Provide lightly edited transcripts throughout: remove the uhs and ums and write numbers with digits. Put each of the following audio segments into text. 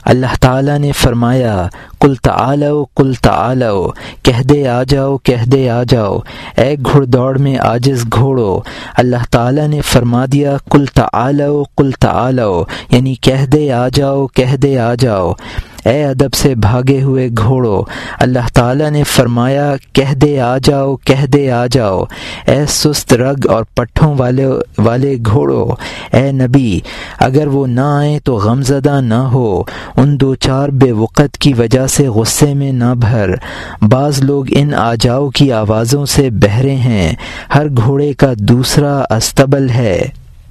اللہ تعالیٰ نے فرمایا قل تعالوا قل تعالوا، کہہ دے آ جاؤ، کہہ دے آ جاؤ، اے گھڑ دوڑ میں عاجز گھوڑو۔ اللہ تعالیٰ نے فرما دیا قل تعالوا قل تعالوا، یعنی کہہ دے آ جاؤ، کہہ دے آ جاؤ، اے ادب سے بھاگے ہوئے گھوڑو۔ اللہ تعالیٰ نے فرمایا کہہ دے آ جاؤ، کہہ دے آ جاؤ، اے سست رگ اور پٹھوں والے گھوڑو۔ اے نبی اگر وہ نہ آئیں تو غمزدہ نہ ہو، ان دو چار بے وقت کی وجہ سے غصے میں نہ بھر۔ بعض لوگ ان آ جاؤ کی آوازوں سے بہرے ہیں، ہر گھوڑے کا دوسرا استبل ہے۔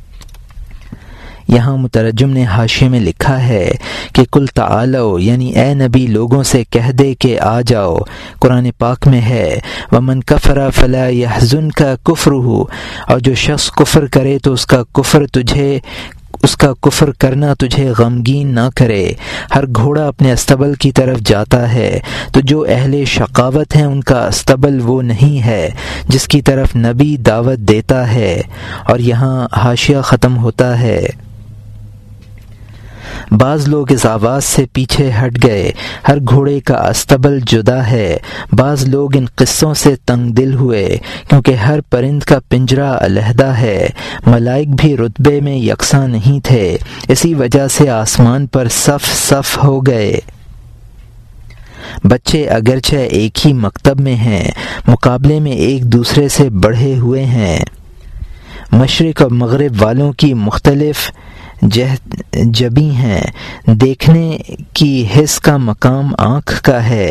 یہاں مترجم نے حاشیے میں لکھا ہے کہ قل تعالوا یعنی اے نبی لوگوں سے کہہ دے کہ آ جاؤ۔ قرآن پاک میں ہے ومن کفر فلا يحزنک کفرہ، اور جو شخص کفر کرے تو اس کا کفر کرنا تجھے غمگین نہ کرے۔ ہر گھوڑا اپنے استبل کی طرف جاتا ہے، تو جو اہل شقاوت ہیں ان کا استبل وہ نہیں ہے جس کی طرف نبی دعوت دیتا ہے۔ اور یہاں حاشیہ ختم ہوتا ہے۔ بعض لوگ اس آواز سے پیچھے ہٹ گئے، ہر گھوڑے کا استبل جدا ہے۔ بعض لوگ ان قصوں سے تنگ دل ہوئے کیونکہ ہر پرند کا پنجرہ علیحدہ ہے، ملائک بھی رتبے میں یکساں نہیں تھے، اسی وجہ سے آسمان پر صف صف ہو گئے۔ بچے اگرچہ ایک ہی مکتب میں ہیں، مقابلے میں ایک دوسرے سے بڑھے ہوئے ہیں۔ مشرق اور مغرب والوں کی مختلف جبیں ہیں، دیکھنے کی حس کا مقام آنکھ کا ہے۔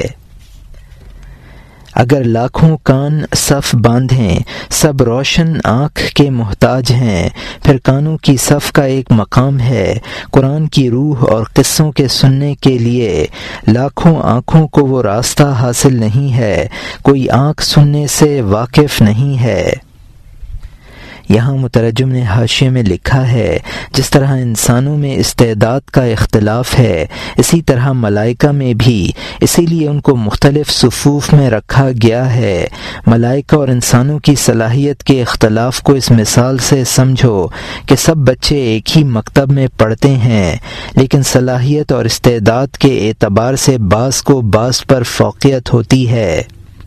اگر لاکھوں کان صف باندھیں، سب روشن آنکھ کے محتاج ہیں، پھر کانوں کی صف کا ایک مقام ہے۔ قرآن کی روح اور قصوں کے سننے کے لیے لاکھوں آنکھوں کو وہ راستہ حاصل نہیں ہے، کوئی آنکھ سننے سے واقف نہیں ہے۔ یہاں مترجم نے حاشیے میں لکھا ہے جس طرح انسانوں میں استعداد کا اختلاف ہے، اسی طرح ملائکہ میں بھی، اسی لیے ان کو مختلف صفوف میں رکھا گیا ہے۔ ملائکہ اور انسانوں کی صلاحیت کے اختلاف کو اس مثال سے سمجھو کہ سب بچے ایک ہی مکتب میں پڑھتے ہیں، لیکن صلاحیت اور استعداد کے اعتبار سے بعض کو بعض پر فوقیت ہوتی ہے۔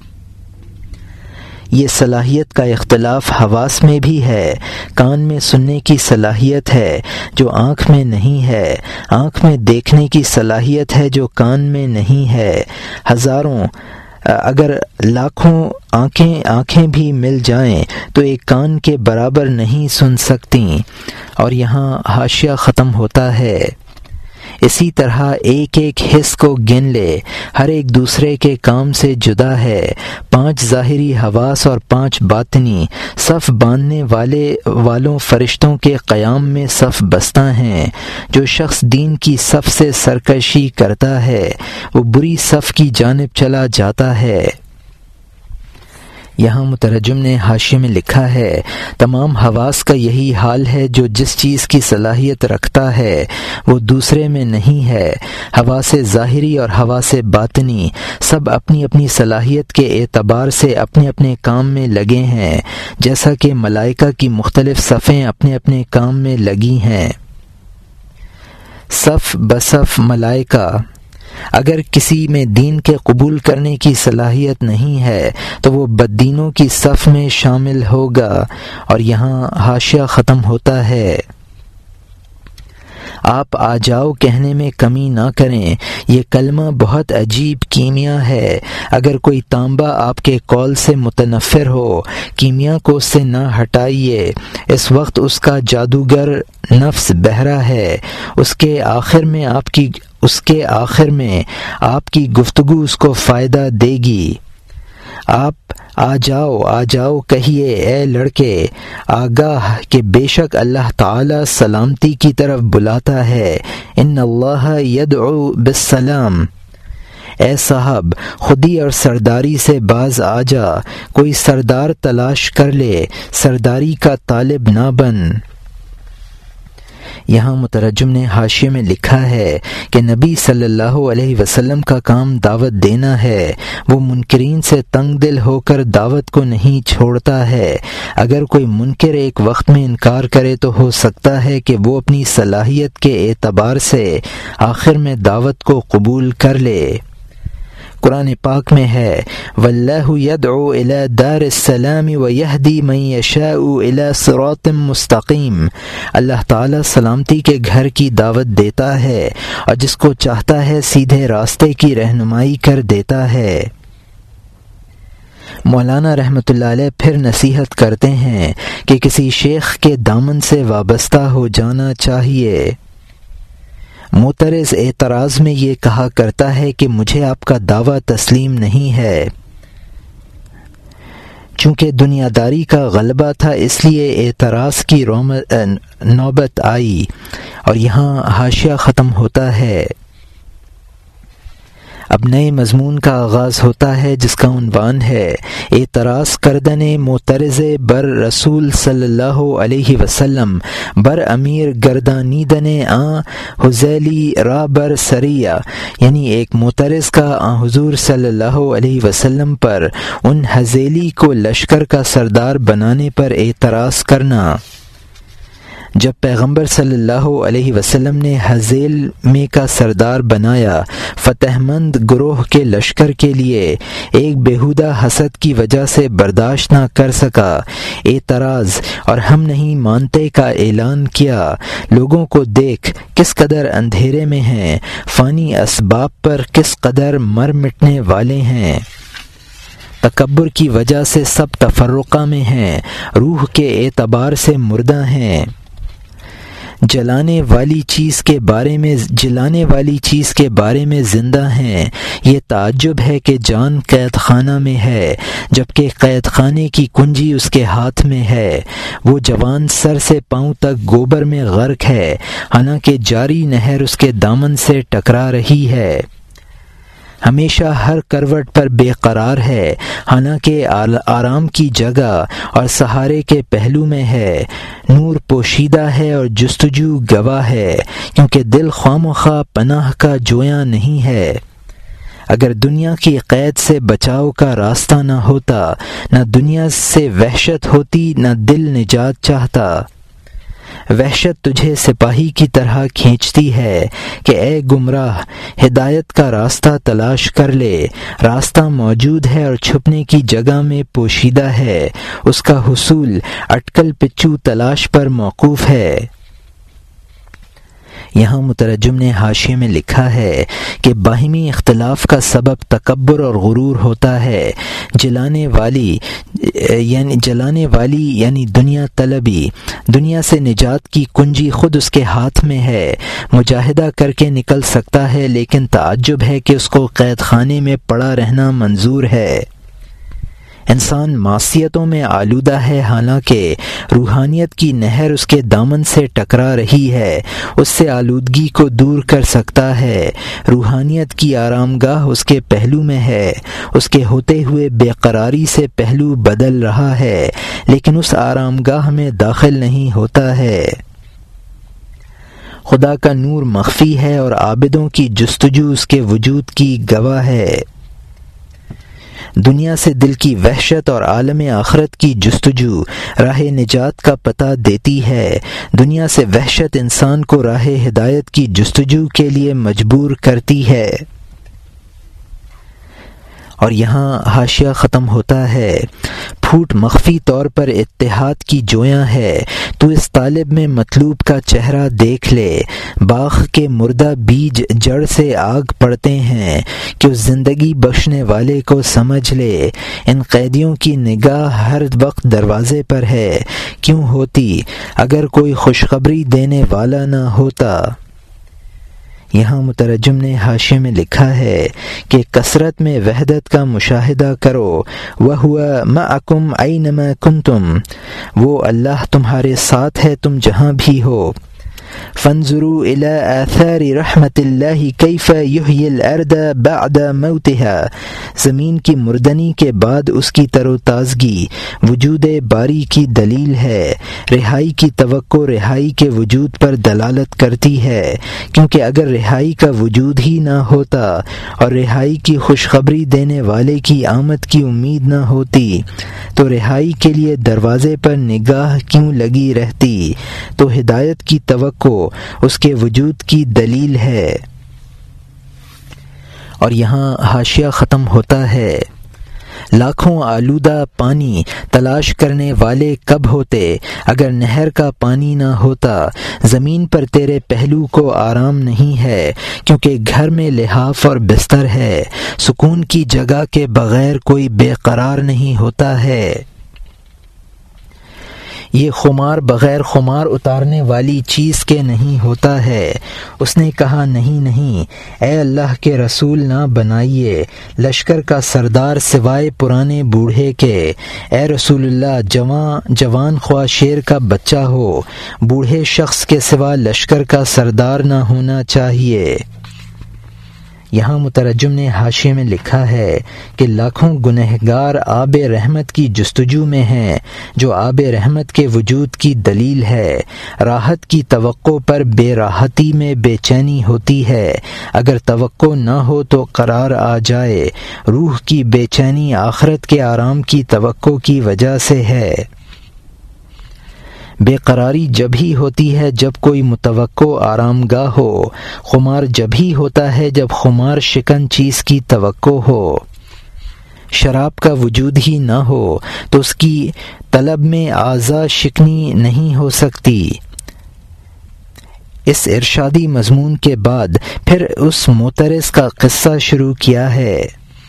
یہ صلاحیت کا اختلاف حواس میں بھی ہے۔ کان میں سننے کی صلاحیت ہے جو آنکھ میں نہیں ہے، آنکھ میں دیکھنے کی صلاحیت ہے جو کان میں نہیں ہے۔ اگر لاکھوں آنکھیں بھی مل جائیں تو ایک کان کے برابر نہیں سن سکتی۔ اور یہاں حاشیہ ختم ہوتا ہے۔ اسی طرح ایک ایک حص کو گن لے، ہر ایک دوسرے کے کام سے جدا ہے۔ 5 ظاہری حواس اور 5 باطنی صف باندھنے والوں فرشتوں کے قیام میں صف بستہ ہیں۔ جو شخص دین کی صف سے سرکشی کرتا ہے وہ بری صف کی جانب چلا جاتا ہے۔ یہاں مترجم نے حاشیے میں لکھا ہے تمام حواس کا یہی حال ہے، جو جس چیز کی صلاحیت رکھتا ہے وہ دوسرے میں نہیں ہے۔ حواس ظاہری اور حواس باطنی سب اپنی اپنی صلاحیت کے اعتبار سے اپنے اپنے کام میں لگے ہیں، جیسا کہ ملائکہ کی مختلف صفیں اپنے اپنے کام میں لگی ہیں۔ صف بصف ملائکہ، اگر کسی میں دین کے قبول کرنے کی صلاحیت نہیں ہے تو وہ بددینوں کی صف میں شامل ہوگا۔ اور یہاں حاشیہ ختم ہوتا ہے۔ آپ آ جاؤ کہنے میں کمی نہ کریں، یہ کلمہ بہت عجیب کیمیا ہے۔ اگر کوئی تانبا آپ کے قول سے متنفر ہو، کیمیا کو اس سے نہ ہٹائیے، اس وقت اس کا جادوگر نفس بہرا ہے، اس کے آخر میں آپ کی گفتگو اس کو فائدہ دے گی۔ آپ آ جاؤ کہیے اے لڑکے، آگاہ کہ بے شک اللہ تعالی سلامتی کی طرف بلاتا ہے۔ ان اللہ یدعو بالسلام، اے صاحب خودی اور سرداری سے باز آ جا، کوئی سردار تلاش کر لے، سرداری کا طالب نہ بن۔ یہاں مترجم نے حاشیے میں لکھا ہے کہ نبی صلی اللہ علیہ وسلم کا کام دعوت دینا ہے، وہ منکرین سے تنگ دل ہو کر دعوت کو نہیں چھوڑتا ہے۔ اگر کوئی منکر ایک وقت میں انکار کرے تو ہو سکتا ہے کہ وہ اپنی صلاحیت کے اعتبار سے آخر میں دعوت کو قبول کر لے۔ قرآن پاک میں ہے واللہ یدعو الی دار السلام ویہدی من یشاء الی صراط مستقیم، اللہ تعالی سلامتی کے گھر کی دعوت دیتا ہے اور جس کو چاہتا ہے سیدھے راستے کی رہنمائی کر دیتا ہے۔ مولانا رحمۃ اللہ علیہ پھر نصیحت کرتے ہیں کہ کسی شیخ کے دامن سے وابستہ ہو جانا چاہیے۔ معترض اعتراض میں یہ کہا کرتا ہے کہ مجھے آپ کا دعویٰ تسلیم نہیں ہے، چونکہ دنیا داری کا غلبہ تھا اس لیے اعتراض کی نوبت آئی۔ اور یہاں حاشیہ ختم ہوتا ہے۔ اب نئے مضمون کا آغاز ہوتا ہے جس کا عنوان ہے اعتراض کردن معترض بر رسول صلی اللہ علیہ وسلم بر امیر گردانیدن حذیلی را بر سریہ، یعنی ایک معترض کا حضور صلی اللہ علیہ وسلم پر ان حذیلی کو لشکر کا سردار بنانے پر اعتراض کرنا۔ جب پیغمبر صلی اللہ علیہ وسلم نے حذیل میں کا سردار بنایا، فتح مند گروہ کے لشکر کے لیے ایک بیہودہ حسد کی وجہ سے برداشت نہ کر سکا، اعتراض اور ہم نہیں مانتے کا اعلان کیا۔ لوگوں کو دیکھ کس قدر اندھیرے میں ہیں، فانی اسباب پر کس قدر مر مٹنے والے ہیں، تکبر کی وجہ سے سب تفرقہ میں ہیں، روح کے اعتبار سے مردہ ہیں، جلانے والی چیز کے بارے میں زندہ ہیں۔ یہ تعجب ہے کہ جان قید خانہ میں ہے جبکہ قید خانے کی کنجی اس کے ہاتھ میں ہے۔ وہ جوان سر سے پاؤں تک گوبر میں غرق ہے، حالانکہ جاری نہر اس کے دامن سے ٹکرا رہی ہے۔ ہمیشہ ہر کروٹ پر بے قرار ہے، حالانکہ آرام کی جگہ اور سہارے کے پہلو میں ہے۔ نور پوشیدہ ہے اور جستجو گواہ ہے، کیونکہ دل خواہ مخواہ پناہ کا جویاں نہیں ہے۔ اگر دنیا کی قید سے بچاؤ کا راستہ نہ ہوتا، نہ دنیا سے وحشت ہوتی، نہ دل نجات چاہتا۔ وحشت تجھے سپاہی کی طرح کھینچتی ہے کہ اے گمراہ ہدایت کا راستہ تلاش کر لے۔ راستہ موجود ہے اور چھپنے کی جگہ میں پوشیدہ ہے، اس کا حصول اٹکل پچو تلاش پر موقوف ہے۔ یہاں مترجم نے حاشیے میں لکھا ہے کہ باہمی اختلاف کا سبب تکبر اور غرور ہوتا ہے۔ جلانے والی یعنی دنیا طلبی، دنیا سے نجات کی کنجی خود اس کے ہاتھ میں ہے، مجاہدہ کر کے نکل سکتا ہے، لیکن تعجب ہے کہ اس کو قید خانے میں پڑا رہنا منظور ہے۔ انسان معصیتوں میں آلودہ ہے، حالانکہ روحانیت کی نہر اس کے دامن سے ٹکرا رہی ہے، اس سے آلودگی کو دور کر سکتا ہے۔ روحانیت کی آرام گاہ اس کے پہلو میں ہے، اس کے ہوتے ہوئے بے قراری سے پہلو بدل رہا ہے، لیکن اس آرام گاہ میں داخل نہیں ہوتا ہے۔ خدا کا نور مخفی ہے اور عابدوں کی جستجو اس کے وجود کی گواہ ہے۔ دنیا سے دل کی وحشت اور عالم آخرت کی جستجو راہ نجات کا پتہ دیتی ہے۔ دنیا سے وحشت انسان کو راہ ہدایت کی جستجو کے لیے مجبور کرتی ہے۔ اور یہاں حاشیہ ختم ہوتا ہے۔ پھوٹ مخفی طور پر اتحاد کی جویاں ہے، تو اس طالب میں مطلوب کا چہرہ دیکھ لے۔ باغ کے مردہ بیج جڑ سے آگ پڑتے ہیں کہ اس زندگی بخشنے والے کو سمجھ لے۔ ان قیدیوں کی نگاہ ہر وقت دروازے پر ہے، کیوں ہوتی اگر کوئی خوشخبری دینے والا نہ ہوتا۔ یہاں مترجم نے حاشیے میں لکھا ہے کہ کثرت میں وحدت کا مشاہدہ کرو، وَهُوَ مَعَكُمْ أَيْنَمَا كُنْتُمْ، وہ اللہ تمہارے ساتھ ہے تم جہاں بھی ہو۔ فانظروا إلى آثار رحمة الله كيف يحيي الأرض بعد موتها، زمین کی مردنی کے بعد اس کی تر و تازگی وجود باری کی دلیل ہے۔ رہائی کی توقع رہائی کے وجود پر دلالت کرتی ہے، کیونکہ اگر رہائی کا وجود ہی نہ ہوتا اور رہائی کی خوشخبری دینے والے کی آمد کی امید نہ ہوتی تو رہائی کے لیے دروازے پر نگاہ کیوں لگی رہتی؟ تو ہدایت کی توقع اس کے وجود کی دلیل ہے۔ اور یہاں حاشیہ ختم ہوتا ہے۔ لاکھوں آلودہ پانی تلاش کرنے والے کب ہوتے اگر نہر کا پانی نہ ہوتا؟ زمین پر تیرے پہلو کو آرام نہیں ہے، کیونکہ گھر میں لحاف اور بستر ہے۔ سکون کی جگہ کے بغیر کوئی بے قرار نہیں ہوتا ہے۔ یہ خمار بغیر خمار اتارنے والی چیز کے نہیں ہوتا ہے۔ اس نے کہا نہیں، اے اللہ کے رسول نہ بنائیے لشکر کا سردار سوائے پرانے بوڑھے کے۔ اے رسول اللہ، جوان خواہ شیر کا بچہ ہو، بوڑھے شخص کے سوا لشکر کا سردار نہ ہونا چاہیے۔ یہاں مترجم نے حاشیے میں لکھا ہے کہ لاکھوں گنہگار آب رحمت کی جستجو میں ہیں، جو آب رحمت کے وجود کی دلیل ہے۔ راحت کی توقع پر بے راحتی میں بے چینی ہوتی ہے۔ اگر توقع نہ ہو تو قرار آ جائے۔ روح کی بے چینی آخرت کے آرام کی توقع کی وجہ سے ہے۔ بے قراری جب ہی ہوتی ہے جب کوئی متوقع آرام گاہ ہو۔ خمار جب ہی ہوتا ہے جب خمار شکن چیز کی توقع ہو۔ شراب کا وجود ہی نہ ہو تو اس کی طلب میں اعضاء شکنی نہیں ہو سکتی۔ اس ارشادی مضمون کے بعد پھر اس معترض کا قصہ شروع کیا ہے،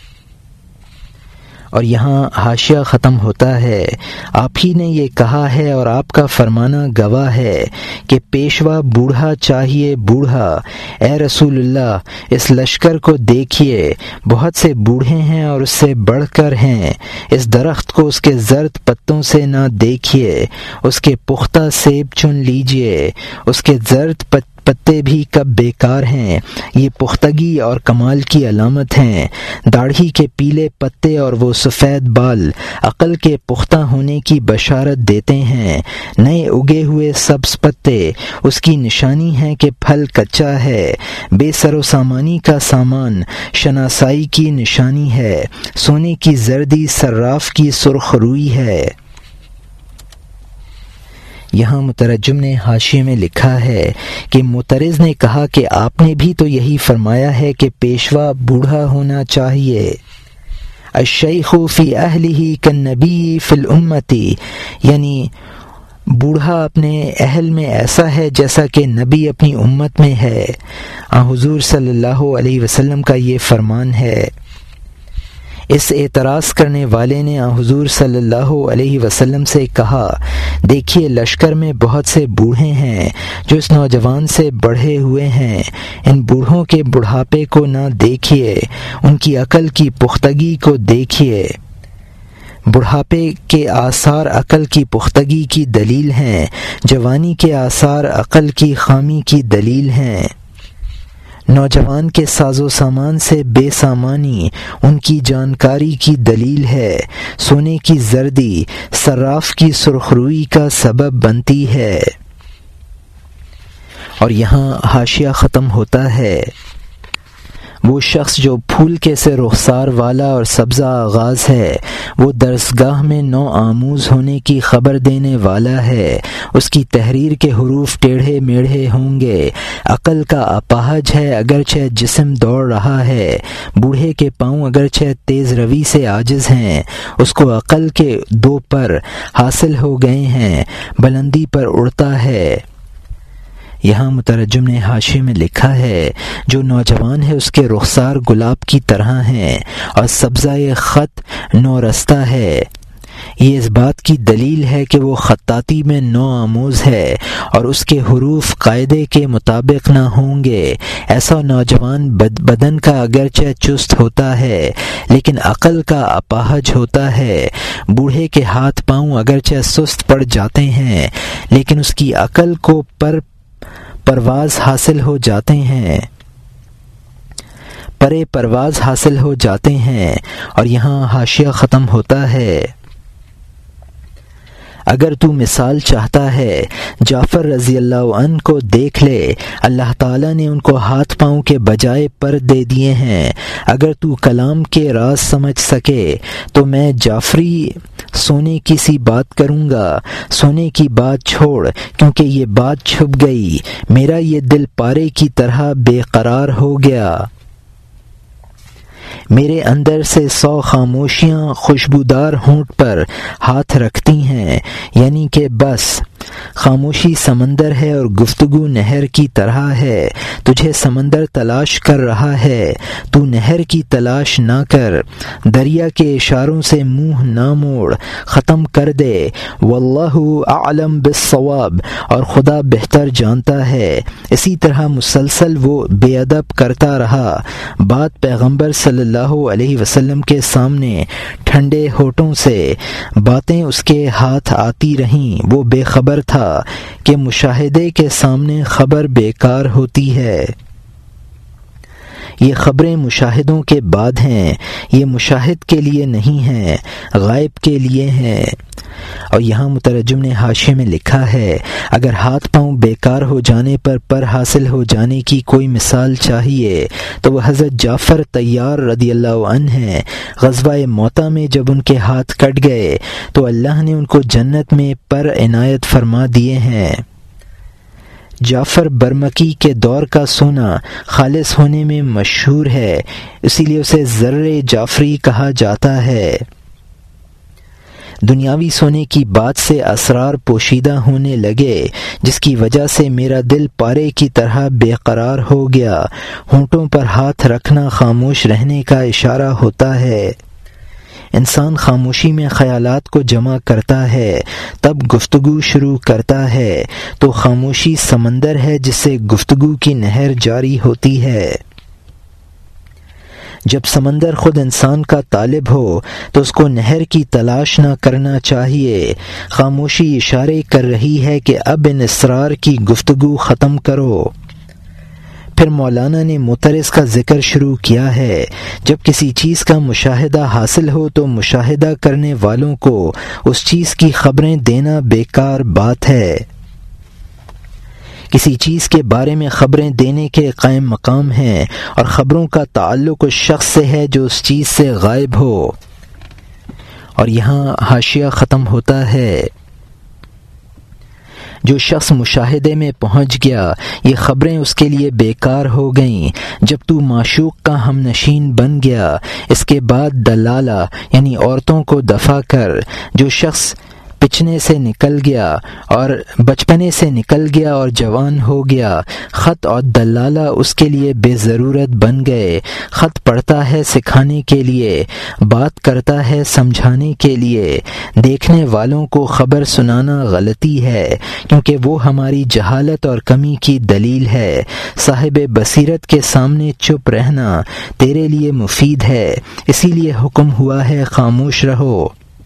اور یہاں حاشیہ ختم ہوتا ہے۔ آپ ہی نے یہ کہا ہے اور آپ کا فرمانا گواہ ہے کہ پیشوا بوڑھا چاہیے بوڑھا۔ اے رسول اللہ، اس لشکر کو دیکھیے، بہت سے بوڑھے ہیں اور اس سے بڑھ کر ہیں۔ اس درخت کو اس کے زرد پتوں سے نہ دیکھیے، اس کے پختہ سیب چن لیجئے، اس کے زرد پتے بھی کب بیکار ہیں۔ یہ پختگی اور کمال کی علامت ہیں۔ داڑھی کے پیلے پتے اور وہ سفید بال عقل کے پختہ ہونے کی بشارت دیتے ہیں۔ نئے اگے ہوئے سبز پتے اس کی نشانی ہیں کہ پھل کچا ہے۔ بے سر و سامانی کا سامان شناسائی کی نشانی ہے۔ سونے کی زردی صراف کی سرخ روئی ہے۔ یہاں مترجم نے حاشیے میں لکھا ہے کہ معترض نے کہا کہ آپ نے بھی تو یہی فرمایا ہے کہ پیشوا بوڑھا ہونا چاہیے۔ الشیخ فی اہلہ کالنبی فی الامتی، یعنی بوڑھا اپنے اہل میں ایسا ہے جیسا کہ نبی اپنی امت میں ہے۔ حضور صلی اللہ علیہ وسلم کا یہ فرمان ہے۔ اس اعتراض کرنے والے نے حضور صلی اللہ علیہ وسلم سے کہا، دیکھیے لشکر میں بہت سے بوڑھے ہیں جو اس نوجوان سے بڑھے ہوئے ہیں۔ ان بوڑھوں کے بڑھاپے کو نہ دیکھیے، ان کی عقل کی پختگی کو دیکھیے۔ بڑھاپے کے آثار عقل کی پختگی کی دلیل ہیں، جوانی کے آثار عقل کی خامی کی دلیل ہیں۔ نوجوان کے ساز و سامان سے بے سامانی ان کی جانکاری کی دلیل ہے۔ سونے کی زردی صراف کی سرخ روئی کا سبب بنتی ہے۔ اور یہاں حاشیہ ختم ہوتا ہے۔ وہ شخص جو پھول کے سے رخسار والا اور سبزہ آغاز ہے، وہ درسگاہ میں نو آموز ہونے کی خبر دینے والا ہے۔ اس کی تحریر کے حروف ٹیڑھے میڑھے ہوں گے۔ عقل کا اپاہج ہے اگرچہ جسم دوڑ رہا ہے۔ بوڑھے کے پاؤں اگرچہ تیز روی سے عاجز ہیں، اس کو عقل کے دو پر حاصل ہو گئے ہیں، بلندی پر اڑتا ہے۔ یہاں مترجم نے حاشیے میں لکھا ہے، جو نوجوان ہے اس کے رخسار گلاب کی طرح ہیں اور سبزہ خط نو رستہ ہے۔ یہ اس بات کی دلیل ہے کہ وہ خطاطی میں نو آموز ہے اور اس کے حروف قاعدے کے مطابق نہ ہوں گے۔ ایسا نوجوان بدن کا اگرچہ چست ہوتا ہے لیکن عقل کا اپاہج ہوتا ہے۔ بوڑھے کے ہاتھ پاؤں اگرچہ سست پڑ جاتے ہیں لیکن اس کی عقل کو پرواز حاصل ہو جاتے ہیں۔ پرے پرواز حاصل ہو جاتے ہیں۔ اور یہاں حاشیہ ختم ہوتا ہے۔ اگر تو مثال چاہتا ہے جعفر رضی اللہ عنہ کو دیکھ لے، اللہ تعالیٰ نے ان کو ہاتھ پاؤں کے بجائے پر دے دیے ہیں۔ اگر تو کلام کے راز سمجھ سکے تو میں جعفری سونے کی سی بات کروں گا۔ سونے کی بات چھوڑ، کیونکہ یہ بات چھپ گئی، میرا یہ دل پارے کی طرح بے قرار ہو گیا۔ میرے اندر سے 100 خاموشیاں خوشبودار ہونٹ پر ہاتھ رکھتی ہیں، یعنی کہ بس خاموشی سمندر ہے اور گفتگو نہر کی طرح ہے۔ تجھے سمندر تلاش کر رہا ہے، تو نہر کی تلاش نہ کر۔ دریا کے اشاروں سے منہ نہ موڑ، ختم کر دے۔ واللہ اعلم بالصواب، اور خدا بہتر جانتا ہے۔ اسی طرح مسلسل وہ بے ادب کرتا رہا۔ بات پیغمبر صلی اللہ علیہ وسلم کے سامنے ٹھنڈے ہونٹوں سے باتیں اس کے ہاتھ آتی رہیں۔ وہ بے خبر تھا کہ مشاہدے کے سامنے خبر بیکار ہوتی ہے۔ یہ خبریں مشاہدوں کے بعد ہیں، یہ مشاہد کے لیے نہیں ہیں، غائب کے لیے ہیں۔ اور یہاں مترجم نے حاشیے میں لکھا ہے، اگر ہاتھ پاؤں بیکار ہو جانے پر حاصل ہو جانے کی کوئی مثال چاہیے تو وہ حضرت جعفر طیار رضی اللہ عنہ ہیں۔ غزوہ موطا میں جب ان کے ہاتھ کٹ گئے تو اللہ نے ان کو جنت میں پر عنایت فرما دیے ہیں۔ جعفر برمکی کے دور کا سونا خالص ہونے میں مشہور ہے، اسی لیے اسے زر جعفری کہا جاتا ہے۔ دنیاوی سونے کی بات سے اسرار پوشیدہ ہونے لگے، جس کی وجہ سے میرا دل پارے کی طرح بے قرار ہو گیا۔ ہونٹوں پر ہاتھ رکھنا خاموش رہنے کا اشارہ ہوتا ہے۔ انسان خاموشی میں خیالات کو جمع کرتا ہے، تب گفتگو شروع کرتا ہے، تو خاموشی سمندر ہے جس سے گفتگو کی نہر جاری ہوتی ہے۔ جب سمندر خود انسان کا طالب ہو تو اس کو نہر کی تلاش نہ کرنا چاہیے۔ خاموشی اشارے کر رہی ہے کہ اب ان اسرار کی گفتگو ختم کرو۔ پھر مولانا نے مترس کا ذکر شروع کیا ہے۔ جب کسی چیز کا مشاہدہ حاصل ہو تو مشاہدہ کرنے والوں کو اس چیز کی خبریں دینا بیکار بات ہے۔ کسی چیز کے بارے میں خبریں دینے کے قائم مقام ہیں، اور خبروں کا تعلق اس شخص سے ہے جو اس چیز سے غائب ہو۔ اور یہاں حاشیہ ختم ہوتا ہے۔ جو شخص مشاہدے میں پہنچ گیا، یہ خبریں اس کے لیے بیکار ہو گئیں۔ جب تو معشوق کا ہم نشین بن گیا، اس کے بعد دلالہ یعنی عورتوں کو دفع کر۔ جو شخص بچپنے سے نکل گیا اور جوان ہو گیا، خط اور دلالہ اس کے لیے بے ضرورت بن گئے۔ خط پڑھتا ہے سکھانے کے لیے، بات کرتا ہے سمجھانے کے لیے۔ دیکھنے والوں کو خبر سنانا غلطی ہے، کیونکہ وہ ہماری جہالت اور کمی کی دلیل ہے۔ صاحب بصیرت کے سامنے چپ رہنا تیرے لیے مفید ہے، اسی لیے حکم ہوا ہے خاموش رہو۔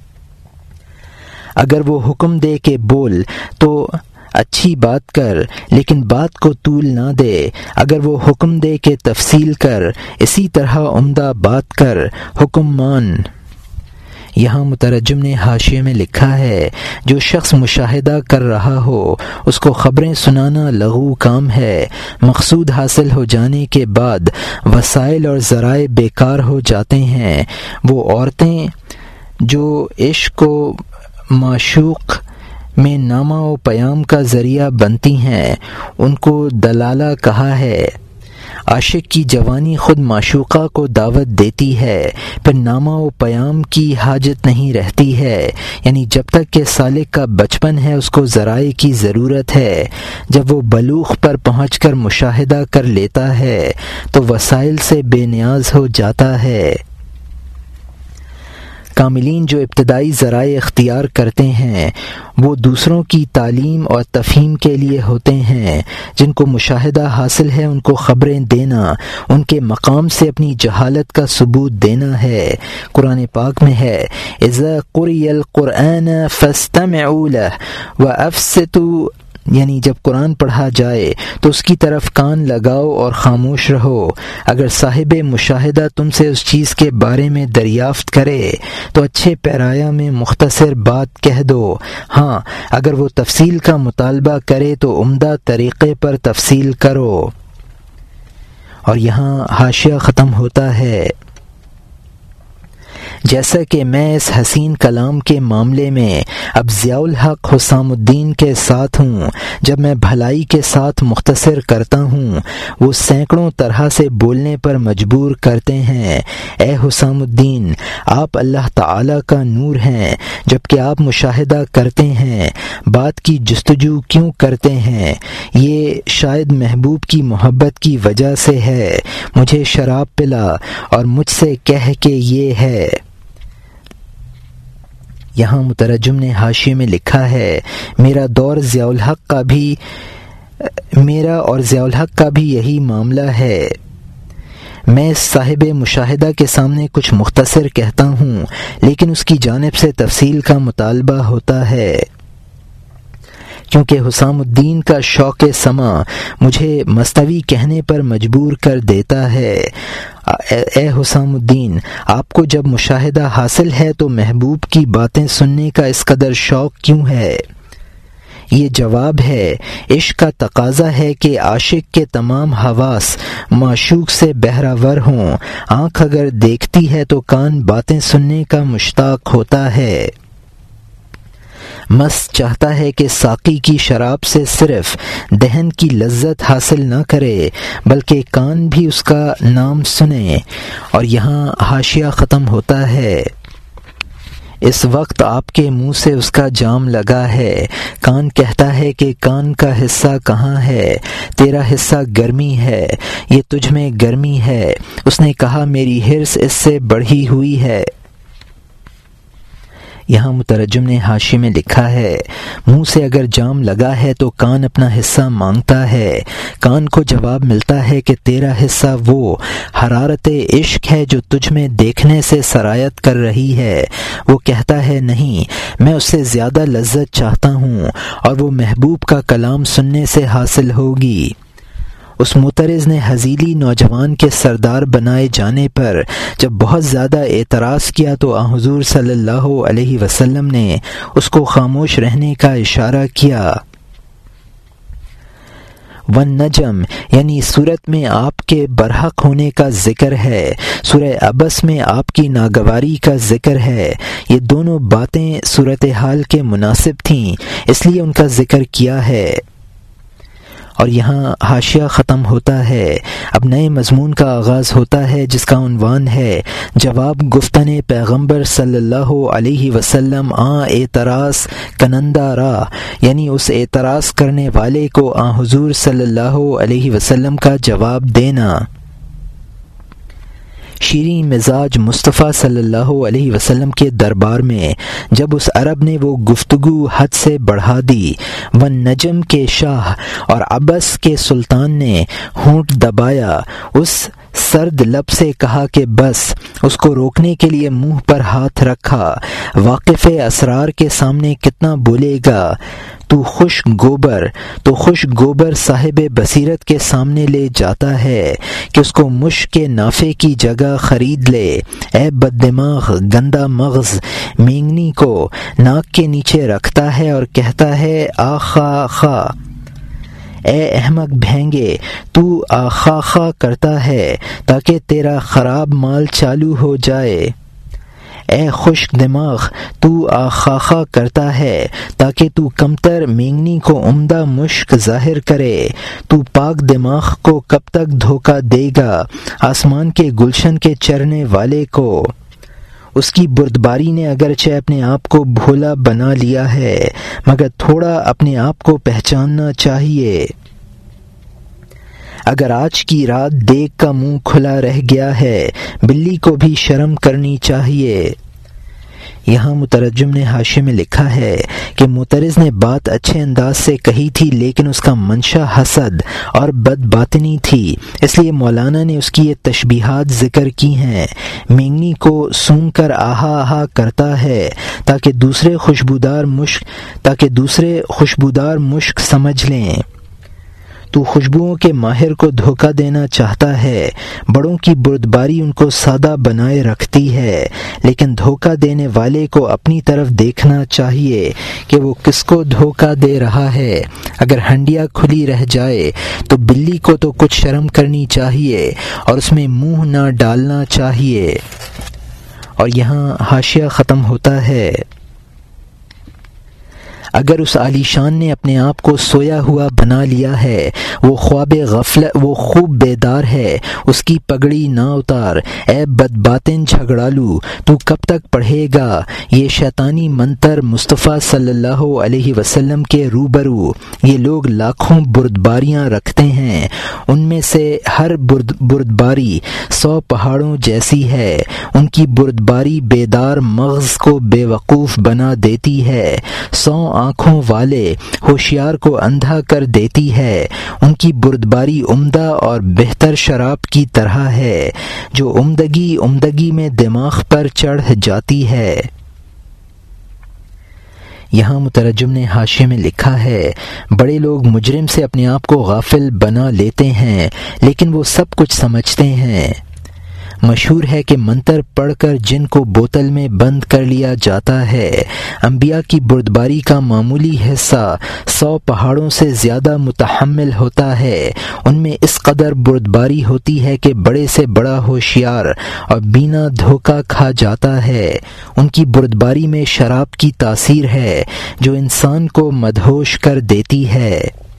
اگر وہ حکم دے کہ بول تو اچھی بات کر، لیکن بات کو طول نہ دے۔ اگر وہ حکم دے کہ تفصیل کر، اسی طرح عمدہ بات کر، حکم مان۔ یہاں مترجم نے حاشیے میں لکھا ہے، جو شخص مشاہدہ کر رہا ہو اس کو خبریں سنانا لغو کام ہے۔ مقصود حاصل ہو جانے کے بعد وسائل اور ذرائع بیکار ہو جاتے ہیں۔ وہ عورتیں جو عشق و معشوق میں نامہ و پیام کا ذریعہ بنتی ہیں، ان کو دلالہ کہا ہے۔ عاشق کی جوانی خود معشوقہ کو دعوت دیتی ہے، پھر نامہ و پیام کی حاجت نہیں رہتی ہے، یعنی جب تک کہ سالک کا بچپن ہے اس کو ذرائع کی ضرورت ہے۔ جب وہ بلوغ پر پہنچ کر مشاہدہ کر لیتا ہے تو وسائل سے بے نیاز ہو جاتا ہے۔ کاملین جو ابتدائی ذرائع اختیار کرتے ہیں وہ دوسروں کی تعلیم اور تفہیم کے لیے ہوتے ہیں۔ جن کو مشاہدہ حاصل ہے ان کو خبریں دینا، ان کے مقام سے اپنی جہالت کا ثبوت دینا ہے۔ قرآن پاک میں ہے، اذا قرئ القرآن فاستمعوا له وانصتوا یعنی جب قرآن پڑھا جائے تو اس کی طرف کان لگاؤ اور خاموش رہو۔ اگر صاحب مشاہدہ تم سے اس چیز کے بارے میں دریافت کرے تو اچھے پیرایا میں مختصر بات کہہ دو۔ ہاں، اگر وہ تفصیل کا مطالبہ کرے تو عمدہ طریقے پر تفصیل کرو۔ اور یہاں حاشیہ ختم ہوتا ہے۔ جیسا کہ میں اس حسین کلام کے معاملے میں اب ضیاء الحق حسام الدین کے ساتھ ہوں، جب میں بھلائی کے ساتھ مختصر کرتا ہوں وہ سینکڑوں طرح سے بولنے پر مجبور کرتے ہیں۔ اے حسام الدین، آپ اللہ تعالی کا نور ہیں، جبکہ آپ مشاہدہ کرتے ہیں، بات کی جستجو کیوں کرتے ہیں؟ یہ شاید محبوب کی محبت کی وجہ سے ہے۔ مجھے شراب پلا اور مجھ سے کہہ کہ یہ ہے۔ یہاں مترجم نے حاشیے میں لکھا ہے، میرا اور ضیاء الحق کا بھی یہی معاملہ ہے۔ میں صاحب مشاہدہ کے سامنے کچھ مختصر کہتا ہوں، لیکن اس کی جانب سے تفصیل کا مطالبہ ہوتا ہے، کیونکہ حسام الدین کا شوق سماع مجھے مستوی کہنے پر مجبور کر دیتا ہے۔ اے حسام الدین، آپ کو جب مشاہدہ حاصل ہے تو محبوب کی باتیں سننے کا اس قدر شوق کیوں ہے؟ یہ جواب ہے، عشق کا تقاضا ہے کہ عاشق کے تمام حواس معشوق سے بہرہ ہوں۔ آنکھ اگر دیکھتی ہے تو کان باتیں سننے کا مشتاق ہوتا ہے۔ مست چاہتا ہے کہ ساقی کی شراب سے صرف دہن کی لذت حاصل نہ کرے بلکہ کان بھی اس کا نام سنے۔ اور یہاں حاشیہ ختم ہوتا ہے۔ اس وقت آپ کے منہ سے اس کا جام لگا ہے، کان کہتا ہے کہ کان کا حصہ کہاں ہے؟ تیرا حصہ گرمی ہے، یہ تجھ میں گرمی ہے۔ اس نے کہا میری حرص اس سے بڑھی ہوئی ہے۔ یہاں مترجم نے حاشیے میں لکھا ہے، منہ سے اگر جام لگا ہے تو کان اپنا حصہ مانگتا ہے۔ کان کو جواب ملتا ہے کہ تیرا حصہ وہ حرارت عشق ہے جو تجھ میں دیکھنے سے سرایت کر رہی ہے۔ وہ کہتا ہے نہیں، میں اس سے زیادہ لذت چاہتا ہوں اور وہ محبوب کا کلام سننے سے حاصل ہوگی۔ اس مترز نے حزیلی نوجوان کے سردار بنائے جانے پر جب بہت زیادہ اعتراض کیا تو آن حضور صلی اللہ علیہ وسلم نے اس کو خاموش رہنے کا اشارہ کیا۔ والنجم یعنی سورت میں آپ کے برحق ہونے کا ذکر ہے، سورہ عبس میں آپ کی ناگواری کا ذکر ہے۔ یہ دونوں باتیں صورتحال کے مناسب تھیں، اس لیے ان کا ذکر کیا ہے۔ اور یہاں حاشیہ ختم ہوتا ہے۔ اب نئے مضمون کا آغاز ہوتا ہے جس کا عنوان ہے جواب گفتن پیغمبر صلی اللہ علیہ وسلم اعتراض کنندہ را، یعنی اس اعتراض کرنے والے کو حضور صلی اللہ علیہ وسلم کا جواب دینا۔ شیریں مزاج مصطفیٰ صلی اللہ علیہ وسلم کے دربار میں جب اس عرب نے وہ گفتگو حد سے بڑھا دی، والنجم کے شاہ اور عبس کے سلطان نے ہونٹ دبایا، اس سرد لب سے کہا کہ بس، اس کو روکنے کے لیے منہ پر ہاتھ رکھا۔ واقف اسرار کے سامنے کتنا بولے گا؟ تو خوش گوبر صاحب بصیرت کے سامنے لے جاتا ہے کہ اس کو مشک کے نافے کی جگہ خرید لے۔ اے بد دماغ، گندا مغز، مینگنی کو ناک کے نیچے رکھتا ہے اور کہتا ہے آخا آخا۔ اے احمق بھینگے، تو آخا آخا کرتا ہے تاکہ تیرا خراب مال چالو ہو جائے۔ اے خشک دماغ، تو آخاخا کرتا ہے تاکہ تو کمتر مینگنی کو عمدہ مشک ظاہر کرے۔ تو پاک دماغ کو کب تک دھوکہ دے گا، آسمان کے گلشن کے چرنے والے کو؟ اس کی بردباری نے اگرچہ اپنے آپ کو بھولا بنا لیا ہے، مگر تھوڑا اپنے آپ کو پہچاننا چاہیے۔ اگر آج کی رات دیگ کا منہ کھلا رہ گیا ہے، بلی کو بھی شرم کرنی چاہیے۔ یہاں مترجم نے حاشیے میں لکھا ہے کہ معترض نے بات اچھے انداز سے کہی تھی، لیکن اس کا منشا حسد اور بد باطنی تھی، اس لیے مولانا نے اس کی یہ تشبیہات ذکر کی ہیں۔ مینگنی کو سونگ کر آہا آہا کرتا ہے تاکہ دوسرے خوشبودار مشک سمجھ لیں۔ تو خوشبوؤں کے ماہر کو دھوکہ دینا چاہتا ہے۔ بڑوں کی بردباری ان کو سادہ بنائے رکھتی ہے، لیکن دھوکہ دینے والے کو اپنی طرف دیکھنا چاہیے کہ وہ کس کو دھوکہ دے رہا ہے۔ اگر ہنڈیا کھلی رہ جائے تو بلی کو تو کچھ شرم کرنی چاہیے اور اس میں منہ نہ ڈالنا چاہیے۔ اور یہاں حاشیہ ختم ہوتا ہے۔ اگر اس عالی شان نے اپنے آپ کو سویا ہوا بنا لیا ہے، وہ خوب بیدار ہے، اس کی پگڑی نہ اتار، اے بدباطن جھگڑالو، تو کب تک پڑھے گا یہ شیطانی منتر مصطفیٰ صلی اللہ علیہ وسلم کے روبرو؟ یہ لوگ لاکھوں بردباریاں رکھتے ہیں، ان میں سے ہر بردباری 100 پہاڑوں جیسی ہے۔ ان کی بردباری بیدار مغز کو بے وقوف بنا دیتی ہے، 100 آنکھوں والے ہوشیار کو اندھا کر دیتی ہے۔ ان کی بردباری عمدہ اور بہتر شراب کی طرح ہے جو عمدگی میں دماغ پر چڑھ جاتی ہے۔ یہاں مترجم نے حاشیے میں لکھا ہے، بڑے لوگ مجرم سے اپنے آپ کو غافل بنا لیتے ہیں، لیکن وہ سب کچھ سمجھتے ہیں۔ مشہور ہے کہ منتر پڑھ کر جن کو بوتل میں بند کر لیا جاتا ہے۔ انبیاء کی بردباری کا معمولی حصہ 100 پہاڑوں سے زیادہ متحمل ہوتا ہے۔ ان میں اس قدر بردباری ہوتی ہے کہ بڑے سے بڑا ہوشیار اور بینا دھوکہ کھا جاتا ہے۔ ان کی بردباری میں شراب کی تاثیر ہے جو انسان کو مدہوش کر دیتی ہے۔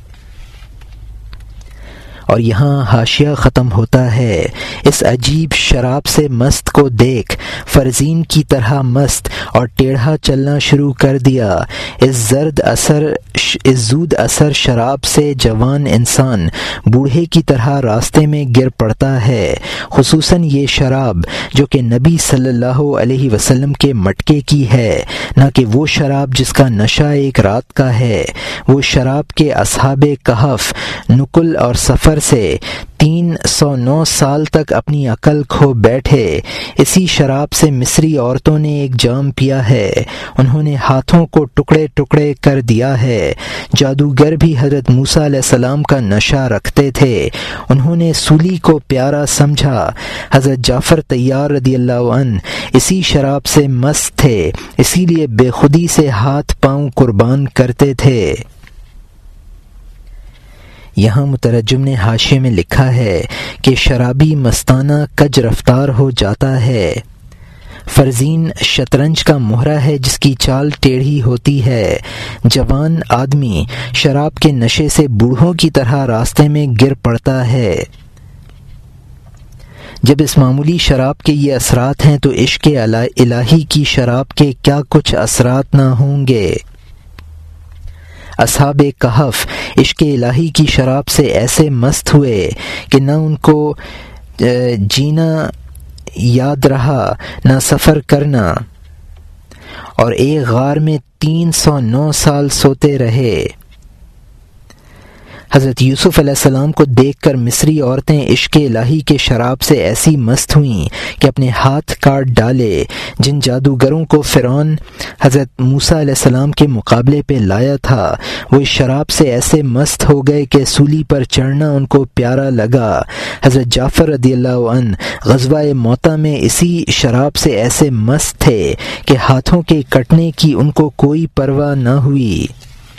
اور یہاں حاشیہ ختم ہوتا ہے۔ اس عجیب شراب سے مست کو دیکھ، فرزین کی طرح مست اور ٹیڑھا چلنا شروع کر دیا۔ اس زود اثر شراب سے جوان انسان بوڑھے کی طرح راستے میں گر پڑتا ہے، خصوصاً یہ شراب جو کہ نبی صلی اللہ علیہ وسلم کے مٹکے کی ہے، نہ کہ وہ شراب جس کا نشہ ایک رات کا ہے۔ وہ شراب کے اصحاب کہف، نقل اور سفر سے 309 سال تک اپنی عقل کھو بیٹھے۔ اسی شراب سے مصری عورتوں نے ایک جام پیا ہے، انہوں نے ہاتھوں کو ٹکڑے ٹکڑے کر دیا ہے۔ جادوگر بھی حضرت موسیٰ علیہ السلام کا نشہ رکھتے تھے، انہوں نے سولی کو پیارا سمجھا۔ حضرت جعفر طیار رضی اللہ عنہ اسی شراب سے مست تھے، اسی لیے بے خودی سے ہاتھ پاؤں قربان کرتے تھے۔ یہاں مترجم نے حاشیے میں لکھا ہے کہ شرابی مستانہ کج رفتار ہو جاتا ہے۔ فرزین شطرنج کا مہرہ ہے جس کی چال ٹیڑھی ہوتی ہے۔ جوان آدمی شراب کے نشے سے بوڑھوں کی طرح راستے میں گر پڑتا ہے۔ جب اس معمولی شراب کے یہ اثرات ہیں تو عشق الہی کی شراب کے کیا کچھ اثرات نہ ہوں گے۔ اصحاب کہف عشق الہی کی شراب سے ایسے مست ہوئے کہ نہ ان کو جینا یاد رہا نہ سفر کرنا، اور ایک غار میں 309 سال سوتے رہے۔ حضرت یوسف علیہ السلام کو دیکھ کر مصری عورتیں عشق الہی کے شراب سے ایسی مست ہوئیں کہ اپنے ہاتھ کاٹ ڈالے۔ جن جادوگروں کو فرعون حضرت موسیٰ علیہ السلام کے مقابلے پہ لایا تھا، وہ اس شراب سے ایسے مست ہو گئے کہ سولی پر چڑھنا ان کو پیارا لگا۔ حضرت جعفر رضی اللہ عنہ غزوہ موطا میں اسی شراب سے ایسے مست تھے کہ ہاتھوں کے کٹنے کی ان کو کوئی پرواہ نہ ہوئی۔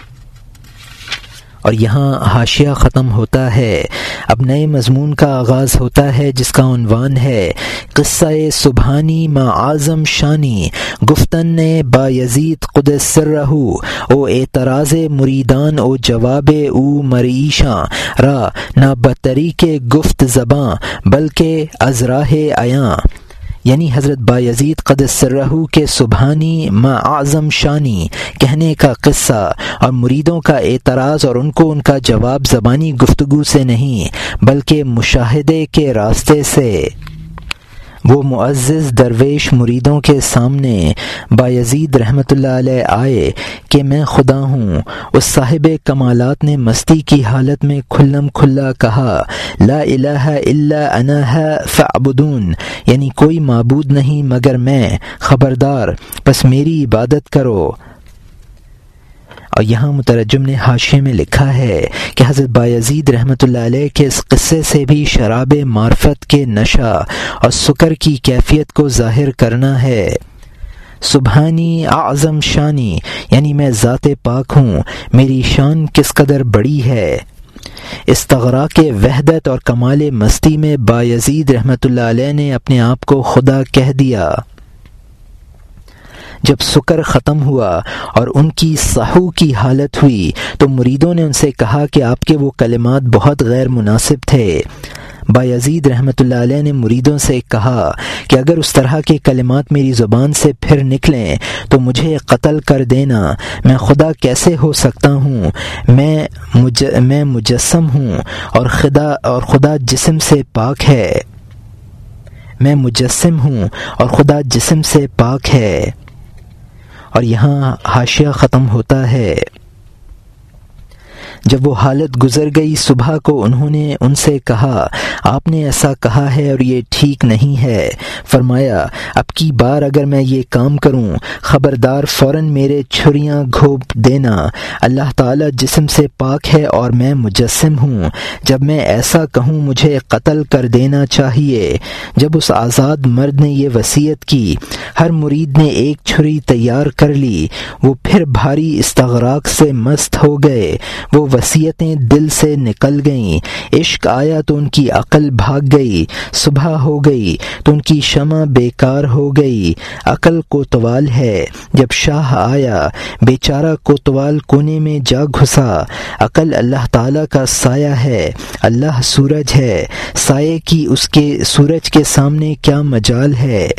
اور یہاں حاشیہ ختم ہوتا ہے۔ اب نئے مضمون کا آغاز ہوتا ہے جس کا عنوان ہے قصہ سبحانی ما اعظم شانی، گفتن با یزید قدس سرہ، او اعتراض مریدان او جواب او مریشاں را، نہ بطریق گفت زباں بلکہ از راہ عیاں۔ یعنی حضرت بایزید قدس سرہ کے سبحانی ما اعظم شانی کہنے کا قصہ اور مریدوں کا اعتراض اور ان کو ان کا جواب زبانی گفتگو سے نہیں بلکہ مشاہدے کے راستے سے۔ وہ معزز درویش مریدوں کے سامنے بایزید رحمۃ اللہ علیہ آئے کہ میں خدا ہوں، اس صاحب کمالات نے مستی کی حالت میں کھلم کھلا کہا لا الہ الا انا فاعبدون، یعنی کوئی معبود نہیں مگر میں، خبردار پس میری عبادت کرو۔ اور یہاں مترجم نے حاشیے میں لکھا ہے کہ حضرت بایزید رحمۃ اللہ علیہ کے اس قصے سے بھی شراب معرفت کے نشہ اور سکر کی کیفیت کو ظاہر کرنا ہے۔ سبحانی اعظم شانی، یعنی میں ذات پاک ہوں، میری شان کس قدر بڑی ہے۔ استغراق وحدت اور کمال مستی میں بایزید رحمۃ اللہ علیہ نے اپنے آپ کو خدا کہہ دیا۔ جب سکر ختم ہوا اور ان کی صحو کی حالت ہوئی تو مریدوں نے ان سے کہا کہ آپ کے وہ کلمات بہت غیر مناسب تھے۔ بایزید رحمۃ اللہ علیہ نے مریدوں سے کہا کہ اگر اس طرح کے کلمات میری زبان سے پھر نکلیں تو مجھے قتل کر دینا، میں خدا کیسے ہو سکتا ہوں، میں مجسم ہوں اور خدا جسم سے پاک ہے، میں مجسم ہوں اور خدا جسم سے پاک ہے۔ اور یہاں حاشیہ ختم ہوتا ہے۔ جب وہ حالت گزر گئی صبح کو انہوں نے ان سے کہا آپ نے ایسا کہا ہے اور یہ ٹھیک نہیں ہے۔ فرمایا اب کی بار اگر میں یہ کام کروں خبردار فوراً میرے چھریاں گھونپ دینا، اللہ تعالیٰ جسم سے پاک ہے اور میں مجسم ہوں، جب میں ایسا کہوں مجھے قتل کر دینا چاہیے۔ جب اس آزاد مرد نے یہ وصیت کی ہر مرید نے ایک چھری تیار کر لی، وہ پھر بھاری استغراق سے مست ہو گئے، وہ وصیتیں دل سے نکل گئیں، عشق آیا تو ان کی عقل بھاگ گئی، صبح ہو گئی تو ان کی شمع بیکار ہو گئی۔ عقل کوتوال ہے، جب شاہ آیا بیچارہ کوتوال کونے میں جا گھسا۔ عقل اللہ تعالیٰ کا سایہ ہے، اللہ سورج ہے، سائے کی اس کے سورج کے سامنے کیا مجال ہے۔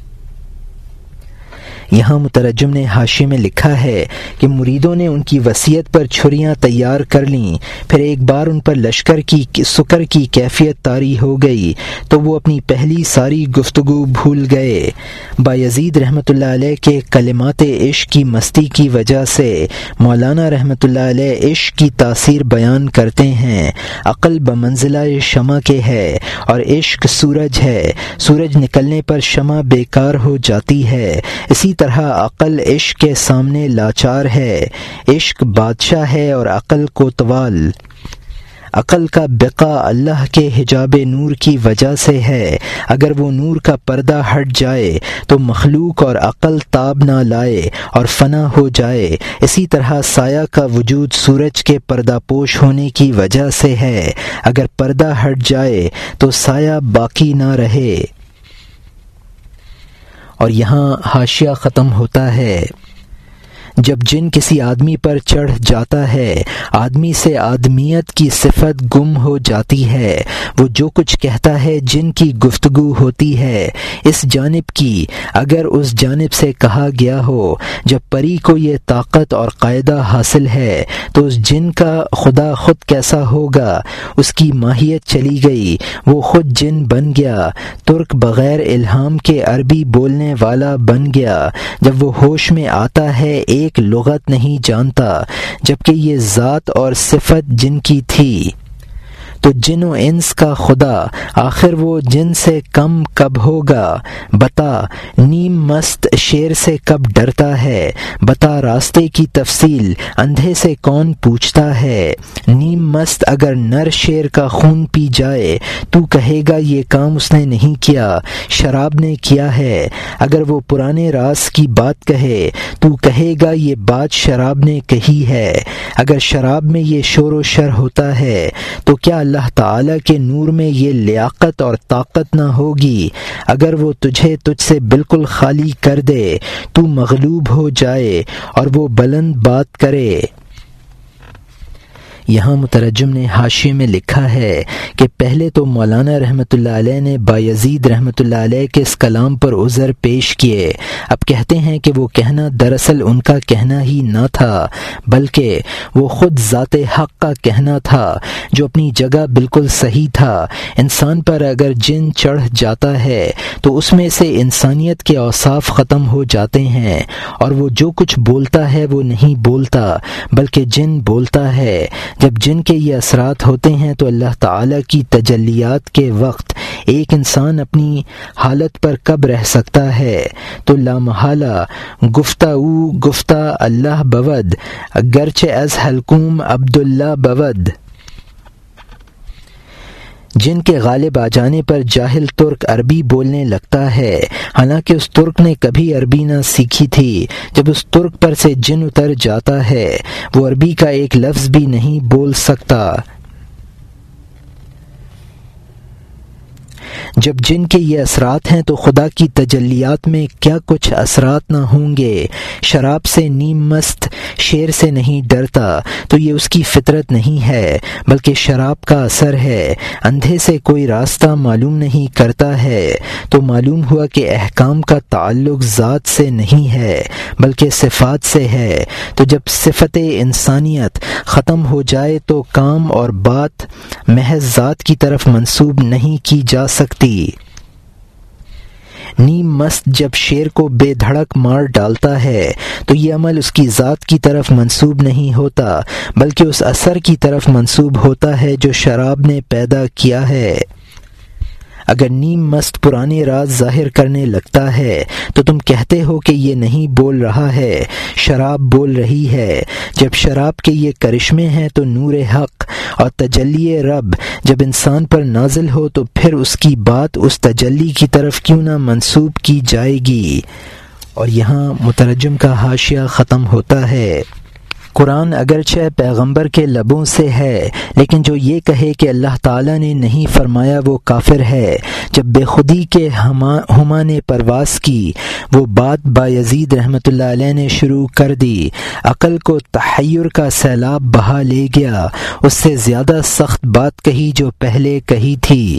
یہاں مترجم نے حاشیے میں لکھا ہے کہ مریدوں نے ان کی وصیت پر چھریاں تیار کر لیں، پھر ایک بار ان پر لشکر کی سکر کی کیفیت طاری ہو گئی تو وہ اپنی پہلی ساری گفتگو بھول گئے۔ بایزید رحمۃ اللہ علیہ کے کلمات عشق کی مستی کی وجہ سے مولانا رحمۃ اللہ علیہ عشق کی تاثیر بیان کرتے ہیں۔ عقل بمنزلہ شمع کے ہے اور عشق سورج ہے، سورج نکلنے پر شمع بیکار ہو جاتی ہے، اسی طرح عقل عشق کے سامنے لاچار ہے۔ عشق بادشاہ ہے اور عقل کوتوال۔ عقل کا بقا اللہ کے حجاب نور کی وجہ سے ہے، اگر وہ نور کا پردہ ہٹ جائے تو مخلوق اور عقل تاب نہ لائے اور فنا ہو جائے۔ اسی طرح سایہ کا وجود سورج کے پردہ پوش ہونے کی وجہ سے ہے، اگر پردہ ہٹ جائے تو سایہ باقی نہ رہے۔ اور یہاں حاشیہ ختم ہوتا ہے۔ جب جن کسی آدمی پر چڑھ جاتا ہے، آدمی سے آدمیت کی صفت گم ہو جاتی ہے، وہ جو کچھ کہتا ہے جن کی گفتگو ہوتی ہے اس جانب کی، اگر اس جانب سے کہا گیا ہو جب پری کو یہ طاقت اور قاعدہ حاصل ہے تو اس جن کا خدا خود کیسا ہوگا، اس کی ماہیت چلی گئی، وہ خود جن بن گیا، ترک بغیر الہام کے عربی بولنے والا بن گیا، جب وہ ہوش میں آتا ہے ایک لغت نہیں جانتا، جبکہ یہ ذات اور صفت جن کی تھی۔ تو جن و انس کا خدا آخر وہ جن سے کم کب ہوگا؟ بتا نیم مست شیر سے کب ڈرتا ہے؟ بتا راستے کی تفصیل اندھے سے کون پوچھتا ہے؟ نیم مست اگر نر شیر کا خون پی جائے تو کہے گا یہ کام اس نے نہیں کیا، شراب نے کیا ہے۔ اگر وہ پرانے راز کی بات کہے تو کہے گا یہ بات شراب نے کہی ہے۔ اگر شراب میں یہ شور و شر ہوتا ہے تو کیا اللہ تعالیٰ کے نور میں یہ لیاقت اور طاقت نہ ہوگی؟ اگر وہ تجھے تجھ سے بالکل خالی کر دے تو مغلوب ہو جائے اور وہ بلند بات کرے۔ یہاں مترجم نے حاشیے میں لکھا ہے کہ پہلے تو مولانا رحمۃ اللہ علیہ نے بایزید رحمۃ اللہ علیہ کے اس کلام پر عذر پیش کیے. اب کہتے ہیں کہ وہ کہنا دراصل ان کا کہنا ہی نہ تھا، بلکہ وہ خود ذات حق کا کہنا تھا جو اپنی جگہ بالکل صحیح تھا. انسان پر اگر جن چڑھ جاتا ہے تو اس میں سے انسانیت کے اوصاف ختم ہو جاتے ہیں، اور وہ جو کچھ بولتا ہے وہ نہیں بولتا بلکہ جن بولتا ہے. جب جن کے یہ اثرات ہوتے ہیں تو اللہ تعالیٰ کی تجلیات کے وقت ایک انسان اپنی حالت پر کب رہ سکتا ہے؟ تو لامحالہ گفتہ اللہ بود گرچہ از حلقوم عبداللہ بود. جن کے غالب آ جانے پر جاہل ترک عربی بولنے لگتا ہے، حالانکہ اس ترک نے کبھی عربی نہ سیکھی تھی. جب اس ترک پر سے جن اتر جاتا ہے وہ عربی کا ایک لفظ بھی نہیں بول سکتا. جب جن کے یہ اثرات ہیں تو خدا کی تجلیات میں کیا کچھ اثرات نہ ہوں گے. شراب سے نیم مست شیر سے نہیں ڈرتا تو یہ اس کی فطرت نہیں ہے بلکہ شراب کا اثر ہے. اندھے سے کوئی راستہ معلوم نہیں کرتا ہے تو معلوم ہوا کہ احکام کا تعلق ذات سے نہیں ہے بلکہ صفات سے ہے. تو جب صفت انسانیت ختم ہو جائے تو کام اور بات محض ذات کی طرف منسوب نہیں کی جا سکتی. نیم مست جب شیر کو بے دھڑک مار ڈالتا ہے تو یہ عمل اس کی ذات کی طرف منسوب نہیں ہوتا بلکہ اس اثر کی طرف منسوب ہوتا ہے جو شراب نے پیدا کیا ہے. اگر نیم مست پرانے راز ظاہر کرنے لگتا ہے تو تم کہتے ہو کہ یہ نہیں بول رہا ہے، شراب بول رہی ہے. جب شراب کے یہ کرشمے ہیں تو نور حق اور تجلی رب جب انسان پر نازل ہو تو پھر اس کی بات اس تجلی کی طرف کیوں نہ منسوب کی جائے گی. اور یہاں مترجم کا حاشیہ ختم ہوتا ہے. قرآن اگرچہ پیغمبر کے لبوں سے ہے لیکن جو یہ کہے کہ اللہ تعالیٰ نے نہیں فرمایا وہ کافر ہے. جب بے خودی کے ہما نے پرواز کی وہ بات بایزید رحمۃ اللہ علیہ نے شروع کر دی. عقل کو تحیر کا سیلاب بہا لے گیا. اس سے زیادہ سخت بات کہی جو پہلے کہی تھی.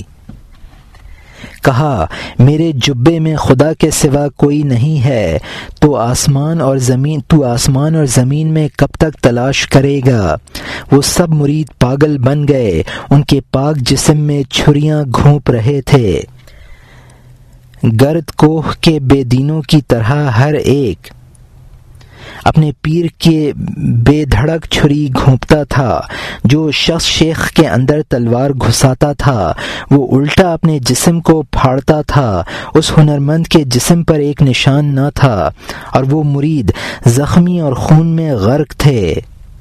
کہا میرے جبے میں خدا کے سوا کوئی نہیں ہے تو آسمان اور زمین میں کب تک تلاش کرے گا. وہ سب مرید پاگل بن گئے، ان کے پاک جسم میں چھریاں گھونپ رہے تھے. گرد کوہ کے بے دینوں کی طرح ہر ایک اپنے پیر کے بے دھڑک چھری گھونپتا تھا. جو شخص شیخ کے اندر تلوار گھساتا تھا وہ الٹا اپنے جسم کو پھاڑتا تھا. اس ہنرمند کے جسم پر ایک نشان نہ تھا اور وہ مرید زخمی اور خون میں غرق تھے.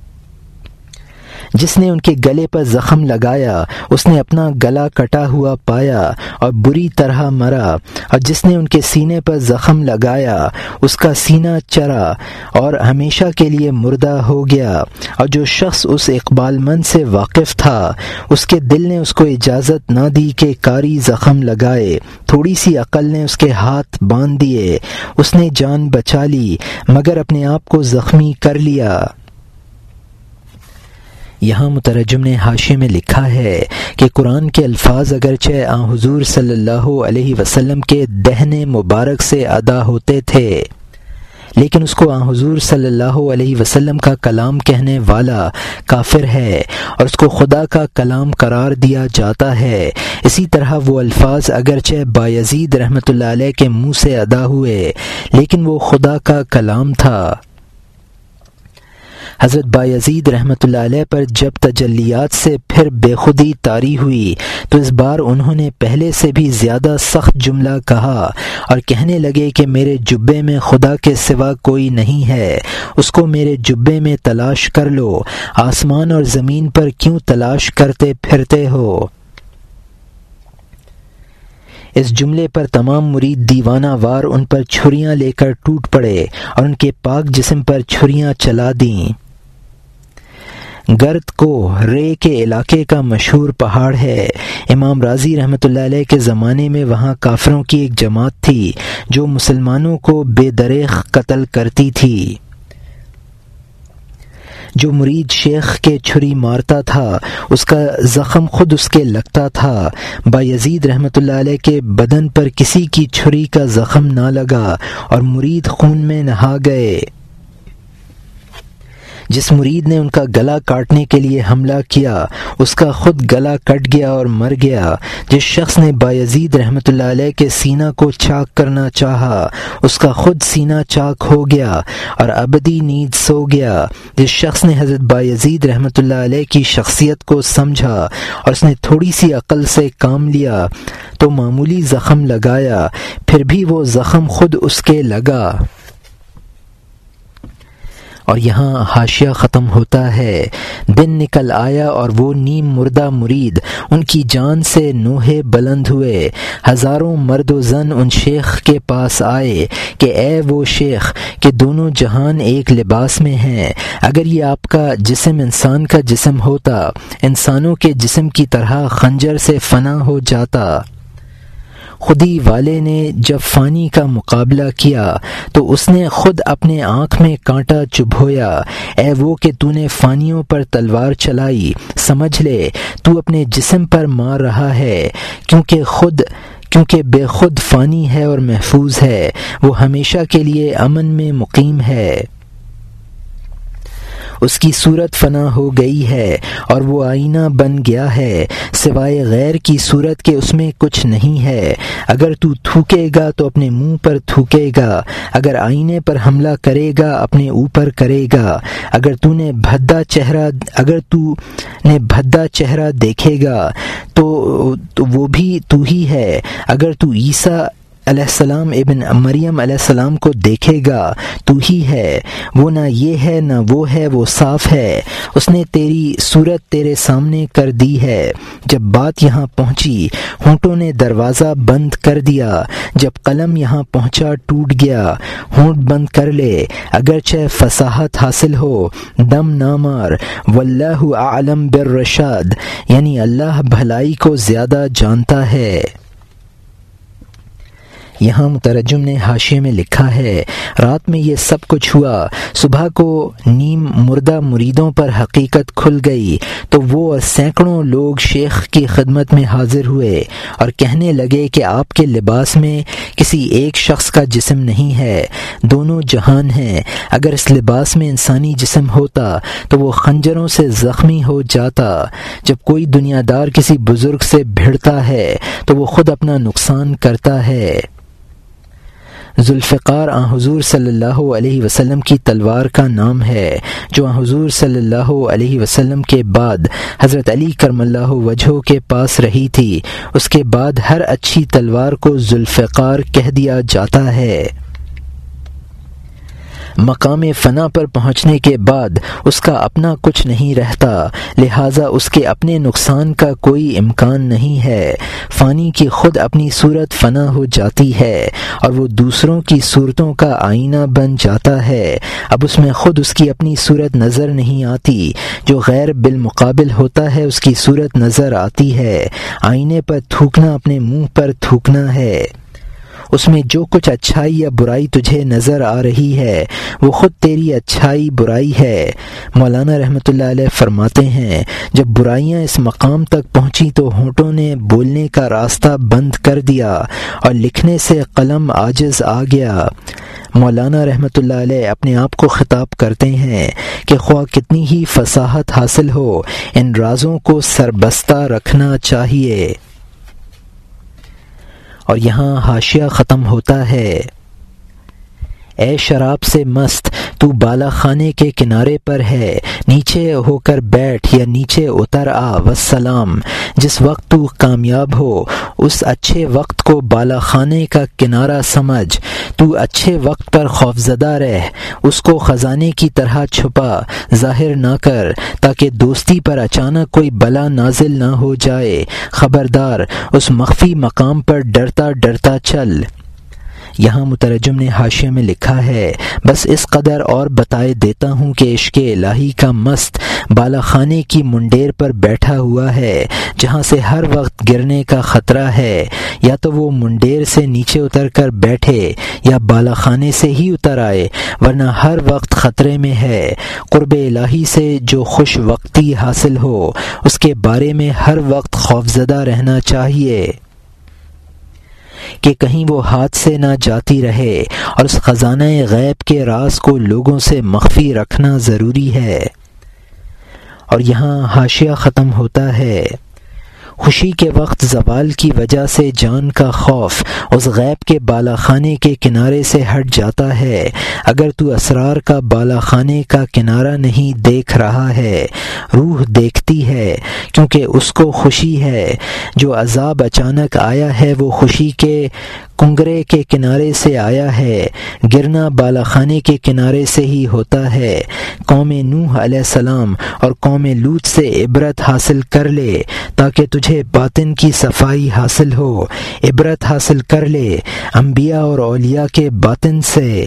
جس نے ان کے گلے پر زخم لگایا اس نے اپنا گلا کٹا ہوا پایا اور بری طرح مرا، اور جس نے ان کے سینے پر زخم لگایا اس کا سینہ چرا اور ہمیشہ کے لیے مردہ ہو گیا. اور جو شخص اس اقبال مند سے واقف تھا اس کے دل نے اس کو اجازت نہ دی کہ کاری زخم لگائے. تھوڑی سی عقل نے اس کے ہاتھ باندھ دیے. اس نے جان بچا لی مگر اپنے آپ کو زخمی کر لیا. یہاں مترجم نے حاشیے میں لکھا ہے کہ قرآن کے الفاظ اگرچہ آن حضور صلی اللہ علیہ وسلم کے دہن مبارک سے ادا ہوتے تھے لیکن اس کو آن حضور صلی اللہ علیہ وسلم کا کلام کہنے والا کافر ہے اور اس کو خدا کا کلام قرار دیا جاتا ہے. اسی طرح وہ الفاظ اگرچہ بایزید رحمۃ اللہ علیہ کے منہ سے ادا ہوئے لیکن وہ خدا کا کلام تھا. حضرت بایزید رحمۃ اللہ علیہ پر جب تجلیات سے پھر بے خودی طاری ہوئی تو اس بار انہوں نے پہلے سے بھی زیادہ سخت جملہ کہا اور کہنے لگے کہ میرے جبے میں خدا کے سوا کوئی نہیں ہے، اس کو میرے جبے میں تلاش کر لو. آسمان اور زمین پر کیوں تلاش کرتے پھرتے ہو؟ اس جملے پر تمام مرید دیوانہ وار ان پر چھریاں لے کر ٹوٹ پڑے اور ان کے پاک جسم پر چھریاں چلا دیں. گرد کو رے کے علاقے کا مشہور پہاڑ ہے. امام راضی رحمۃ اللہ علیہ کے زمانے میں وہاں کافروں کی ایک جماعت تھی جو مسلمانوں کو بے دریغ قتل کرتی تھی. جو مرید شیخ کے چھری مارتا تھا اس کا زخم خود اس کے لگتا تھا۔ بایزید رحمۃ اللہ علیہ کے بدن پر کسی کی چھری کا زخم نہ لگا اور مرید خون میں نہا گئے۔ جس مرید نے ان کا گلا کاٹنے کے لیے حملہ کیا اس کا خود گلا کٹ گیا اور مر گیا۔ جس شخص نے بایزید رحمۃ اللہ علیہ کے سینہ کو چاک کرنا چاہا اس کا خود سینہ چاک ہو گیا اور ابدی نیند سو گیا۔ جس شخص نے حضرت بایزید رحمۃ اللہ علیہ کی شخصیت کو سمجھا اور اس نے تھوڑی سی عقل سے کام لیا تو معمولی زخم لگایا، پھر بھی وہ زخم خود اس کے لگا۔ اور یہاں حاشیہ ختم ہوتا ہے۔ دن نکل آیا اور وہ نیم مردہ مرید ان کی جان سے نوحے بلند ہوئے۔ ہزاروں مرد و زن ان شیخ کے پاس آئے کہ اے وہ شیخ کہ دونوں جہان ایک لباس میں ہیں، اگر یہ آپ کا جسم انسان کا جسم ہوتا انسانوں کے جسم کی طرح خنجر سے فنا ہو جاتا۔ خودی والے نے جب فانی کا مقابلہ کیا تو اس نے خود اپنے آنکھ میں کانٹا چبھویا۔ اے وہ کہ تو نے فانیوں پر تلوار چلائی، سمجھ لے تو اپنے جسم پر مار رہا ہے، کیونکہ بے خود فانی ہے اور محفوظ ہے، وہ ہمیشہ کے لیے امن میں مقیم ہے۔ اس کی صورت فنا ہو گئی ہے اور وہ آئینہ بن گیا ہے، سوائے غیر کی صورت کے اس میں کچھ نہیں ہے۔ اگر تو تھوکے گا تو اپنے منہ پر تھوکے گا، اگر آئینے پر حملہ کرے گا اپنے اوپر کرے گا، اگر تو نے بھدا چہرہ دیکھے گا تو وہ بھی تو ہی ہے، اگر تو عیسیٰ علیہ السلام ابن مریم علیہ السلام کو دیکھے گا تو ہی ہے، وہ نہ یہ ہے نہ وہ ہے، وہ صاف ہے، اس نے تیری صورت تیرے سامنے کر دی ہے۔ جب بات یہاں پہنچی ہونٹوں نے دروازہ بند کر دیا، جب قلم یہاں پہنچا ٹوٹ گیا۔ ہونٹ بند کر لے اگرچہ فصاحت حاصل ہو، دم نہ مار، واللہ اعلم بالرشاد، یعنی اللہ بھلائی کو زیادہ جانتا ہے۔ یہاں مترجم نے حاشیے میں لکھا ہے، رات میں یہ سب کچھ ہوا، صبح کو نیم مردہ مریدوں پر حقیقت کھل گئی تو وہ اور سینکڑوں لوگ شیخ کی خدمت میں حاضر ہوئے اور کہنے لگے کہ آپ کے لباس میں کسی ایک شخص کا جسم نہیں ہے، دونوں جہان ہیں۔ اگر اس لباس میں انسانی جسم ہوتا تو وہ خنجروں سے زخمی ہو جاتا۔ جب کوئی دنیا دار کسی بزرگ سے بھڑتا ہے تو وہ خود اپنا نقصان کرتا ہے۔ ذوالفقار حضور صلی اللہ علیہ وسلم کی تلوار کا نام ہے، جو حضور صلی اللہ علیہ وسلم کے بعد حضرت علی کرم اللہ وجہہ کے پاس رہی تھی۔ اس کے بعد ہر اچھی تلوار کو ذوالفقار کہہ دیا جاتا ہے۔ مقام فنا پر پہنچنے کے بعد اس کا اپنا کچھ نہیں رہتا، لہٰذا اس کے اپنے نقصان کا کوئی امکان نہیں ہے۔ فانی کی خود اپنی صورت فنا ہو جاتی ہے اور وہ دوسروں کی صورتوں کا آئینہ بن جاتا ہے۔ اب اس میں خود اس کی اپنی صورت نظر نہیں آتی، جو غیر بالمقابل ہوتا ہے اس کی صورت نظر آتی ہے۔ آئینے پر تھوکنا اپنے منہ پر تھوکنا ہے۔ اس میں جو کچھ اچھائی یا برائی تجھے نظر آ رہی ہے وہ خود تیری اچھائی برائی ہے۔ مولانا رحمۃ اللہ علیہ فرماتے ہیں، جب برائیاں اس مقام تک پہنچی تو ہونٹوں نے بولنے کا راستہ بند کر دیا اور لکھنے سے قلم عاجز آ گیا۔ مولانا رحمۃ اللہ علیہ اپنے آپ کو خطاب کرتے ہیں کہ خواہ کتنی ہی فصاحت حاصل ہو، ان رازوں کو سربستہ رکھنا چاہیے۔ اور یہاں حاشیہ ختم ہوتا ہے۔ اے شراب سے مست، تو بالا خانے کے کنارے پر ہے، نیچے ہو کر بیٹھ یا نیچے اتر آ، والسلام۔ جس وقت تو کامیاب ہو اس اچھے وقت کو بالا خانے کا کنارہ سمجھ، تو اچھے وقت پر خوفزدہ رہ، اس کو خزانے کی طرح چھپا، ظاہر نہ کر، تاکہ دوستی پر اچانک کوئی بلا نازل نہ ہو جائے۔ خبردار، اس مخفی مقام پر ڈرتا ڈرتا چل، یہاں مترجم نے حاشیے میں لکھا ہے، بس اس قدر اور بتائے دیتا ہوں کہ عشق الہی کا مست بالا خانے کی منڈیر پر بیٹھا ہوا ہے، جہاں سے ہر وقت گرنے کا خطرہ ہے۔ یا تو وہ منڈیر سے نیچے اتر کر بیٹھے یا بالا خانے سے ہی اتر آئے، ورنہ ہر وقت خطرے میں ہے۔ قرب الہی سے جو خوش وقتی حاصل ہو، اس کے بارے میں ہر وقت خوفزدہ رہنا چاہیے کہ کہیں وہ ہاتھ سے نہ جاتی رہے، اور اس خزانہ غیب کے راز کو لوگوں سے مخفی رکھنا ضروری ہے۔ اور یہاں حاشیہ ختم ہوتا ہے۔ خوشی کے وقت زوال کی وجہ سے جان کا خوف اس غیب کے بالا خانے کے کنارے سے ہٹ جاتا ہے۔ اگر تو اسرار کا بالا خانے کا کنارہ نہیں دیکھ رہا ہے، روح دیکھتی ہے، کیونکہ اس کو خوشی ہے۔ جو عذاب اچانک آیا ہے وہ خوشی کے کنگرے کے کنارے سے آیا ہے، گرنا بالا خانے کے کنارے سے ہی ہوتا ہے۔ قوم نوح علیہ السلام اور قوم لوط سے عبرت حاصل کر لے تاکہ تجھے باطن کی صفائی حاصل ہو۔ عبرت حاصل کر لے انبیاء اور اولیاء کے باطن سے۔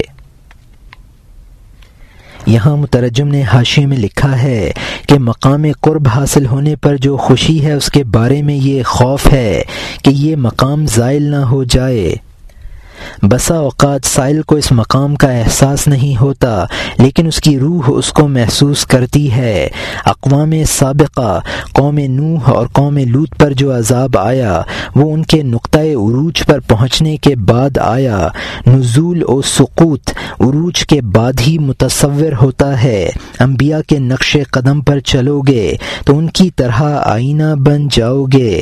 یہاں مترجم نے حاشیے میں لکھا ہے کہ مقام قرب حاصل ہونے پر جو خوشی ہے اس کے بارے میں یہ خوف ہے کہ یہ مقام زائل نہ ہو جائے۔ بسا اوقات سائل کو اس مقام کا احساس نہیں ہوتا، لیکن اس کی روح اس کو محسوس کرتی ہے۔ اقوام سابقہ قوم نوح اور قوم لوط پر جو عذاب آیا وہ ان کے نقطۂ عروج پر پہنچنے کے بعد آیا۔ نزول و سقوط عروج کے بعد ہی متصور ہوتا ہے۔ انبیاء کے نقش قدم پر چلو گے تو ان کی طرح آئینہ بن جاؤ گے۔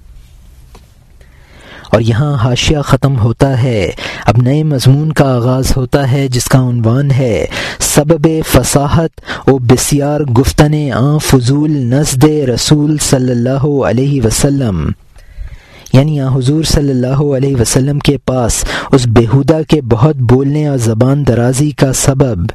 اور یہاں حاشیہ ختم ہوتا ہے۔ اب نئے مضمون کا آغاز ہوتا ہے جس کا عنوان ہے سبب فصاحت و بسیار گفتن آن فضول نزد رسول صلی اللہ علیہ وسلم، یعنی حضور صلی اللہ علیہ وسلم کے پاس اس بیہودہ کے بہت بولنے اور زبان درازی کا سبب۔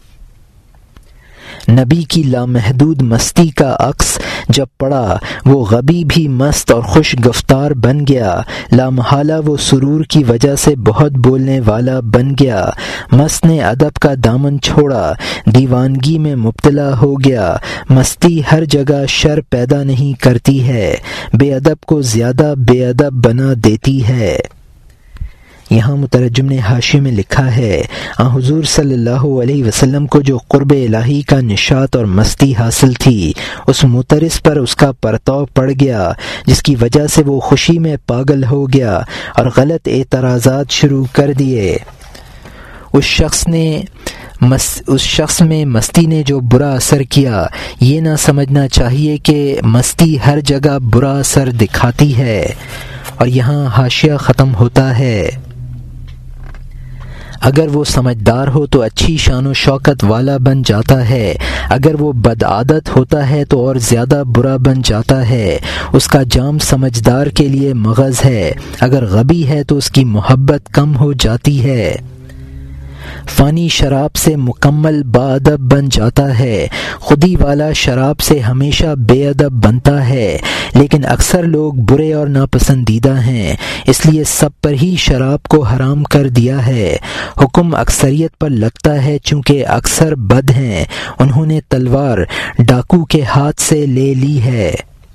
نبی کی لامحدود مستی کا عکس جب پڑا، وہ غبی بھی مست اور خوش گفتار بن گیا، لامحالہ وہ سرور کی وجہ سے بہت بولنے والا بن گیا۔ مست نے ادب کا دامن چھوڑا، دیوانگی میں مبتلا ہو گیا۔ مستی ہر جگہ شر پیدا نہیں کرتی ہے، بے ادب کو زیادہ بے ادب بنا دیتی ہے۔ یہاں مترجم نے حاشیے میں لکھا ہے، حضور صلی اللہ علیہ وسلم کو جو قرب الہی کا نشاط اور مستی حاصل تھی، اس مترس پر اس کا پرتو پڑ گیا، جس کی وجہ سے وہ خوشی میں پاگل ہو گیا اور غلط اعتراضات شروع کر دیے۔ اس شخص میں مستی نے جو برا اثر کیا، یہ نہ سمجھنا چاہیے کہ مستی ہر جگہ برا اثر دکھاتی ہے۔ اور یہاں حاشیہ ختم ہوتا ہے۔ اگر وہ سمجھدار ہو تو اچھی شان و شوکت والا بن جاتا ہے، اگر وہ بدعادت ہوتا ہے تو اور زیادہ برا بن جاتا ہے۔ اس کا جام سمجھدار کے لیے مغز ہے، اگر غبی ہے تو اس کی محبت کم ہو جاتی ہے۔ فانی شراب سے مکمل باادب بن جاتا ہے، خودی والا شراب سے ہمیشہ بے ادب بنتا ہے، لیکن اکثر لوگ برے اور ناپسندیدہ ہیں، اس لیے سب پر ہی شراب کو حرام کر دیا ہے۔ حکم اکثریت پر لگتا ہے چونکہ اکثر بد ہیں، انہوں نے تلوار ڈاکو کے ہاتھ سے لے لی ہے۔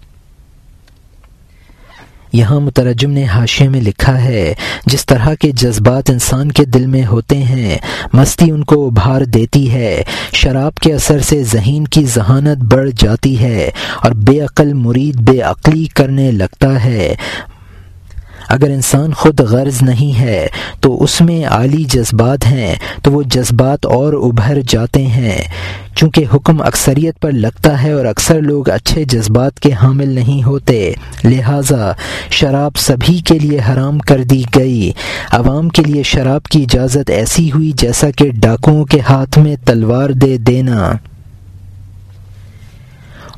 یہاں مترجم نے حاشیے میں لکھا ہے، جس طرح کے جذبات انسان کے دل میں ہوتے ہیں، مستی ان کو ابھار دیتی ہے۔ شراب کے اثر سے ذہین کی ذہانت بڑھ جاتی ہے اور بے عقل مرید بے عقلی کرنے لگتا ہے۔ اگر انسان خود غرض نہیں ہے تو اس میں عالی جذبات ہیں تو وہ جذبات اور ابھر جاتے ہیں۔ چونکہ حکم اکثریت پر لگتا ہے اور اکثر لوگ اچھے جذبات کے حامل نہیں ہوتے، لہٰذا شراب سبھی کے لیے حرام کر دی گئی۔ عوام کے لیے شراب کی اجازت ایسی ہوئی جیسا کہ ڈاکوؤں کے ہاتھ میں تلوار دے دینا۔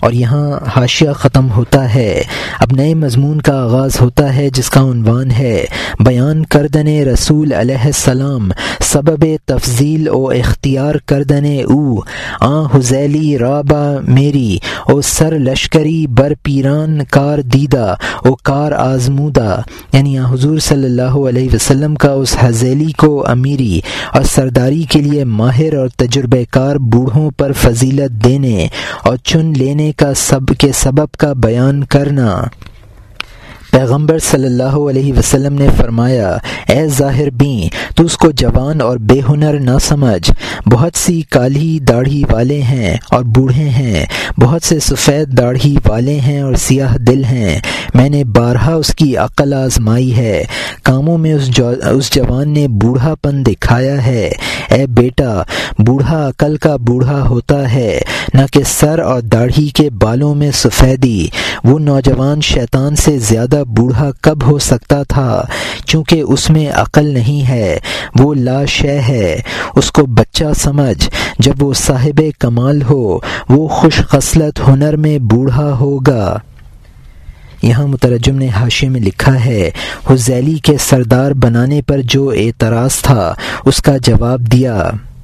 اور یہاں حاشیہ ختم ہوتا ہے۔ اب نئے مضمون کا آغاز ہوتا ہے جس کا عنوان ہے بیان کردن رسول علیہ السلام سبب تفضیل و اختیار کردن او آن حزیلی رابع میری او سر لشکری بر پیران کار دیدہ او کار آزمودہ، یعنی حضور صلی اللہ علیہ وسلم کا اس حزیلی کو امیری اور سرداری کے لیے ماہر اور تجربہ کار بوڑھوں پر فضیلت دینے اور چن لینے کا سبب کا بیان کرنا۔ پیغمبر صلی اللہ علیہ وسلم نے فرمایا، اے ظاہر بین، تو اس کو جوان اور بے ہنر نہ سمجھ، بہت سی کالی داڑھی والے ہیں اور بوڑھے ہیں، بہت سے سفید داڑھی والے ہیں اور سیاہ دل ہیں، میں نے بارہا اس کی عقل آزمائی ہے، کاموں میں اس جوان نے بوڑھا پن دکھایا ہے۔ اے بیٹا، بوڑھا عقل کا بوڑھا ہوتا ہے، نہ کہ سر اور داڑھی کے بالوں میں سفیدی۔ وہ نوجوان شیطان سے زیادہ بوڑھا کب ہو سکتا تھا، چونکہ اس میں عقل نہیں ہے، وہ لا شے ہے۔ اس کو بچہ سمجھ، جب وہ صاحب کمال ہو وہ خوش خصلت ہنر میں بوڑھا ہوگا۔ یہاں مترجم نے حاشیے میں لکھا ہے، حزیلی کے سردار بنانے پر جو اعتراض تھا اس کا جواب دیا،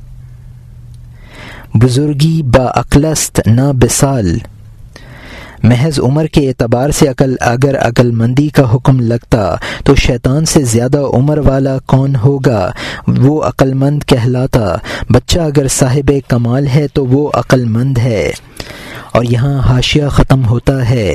بزرگی با عقلست نہ بسال، محض عمر کے اعتبار سے اگر عقل مندی کا حکم لگتا تو شیطان سے زیادہ عمر والا کون ہوگا، وہ عقل مند کہلاتا۔ بچہ اگر صاحب کمال ہے تو وہ عقل مند ہے۔ اور یہاں حاشیہ ختم ہوتا ہے،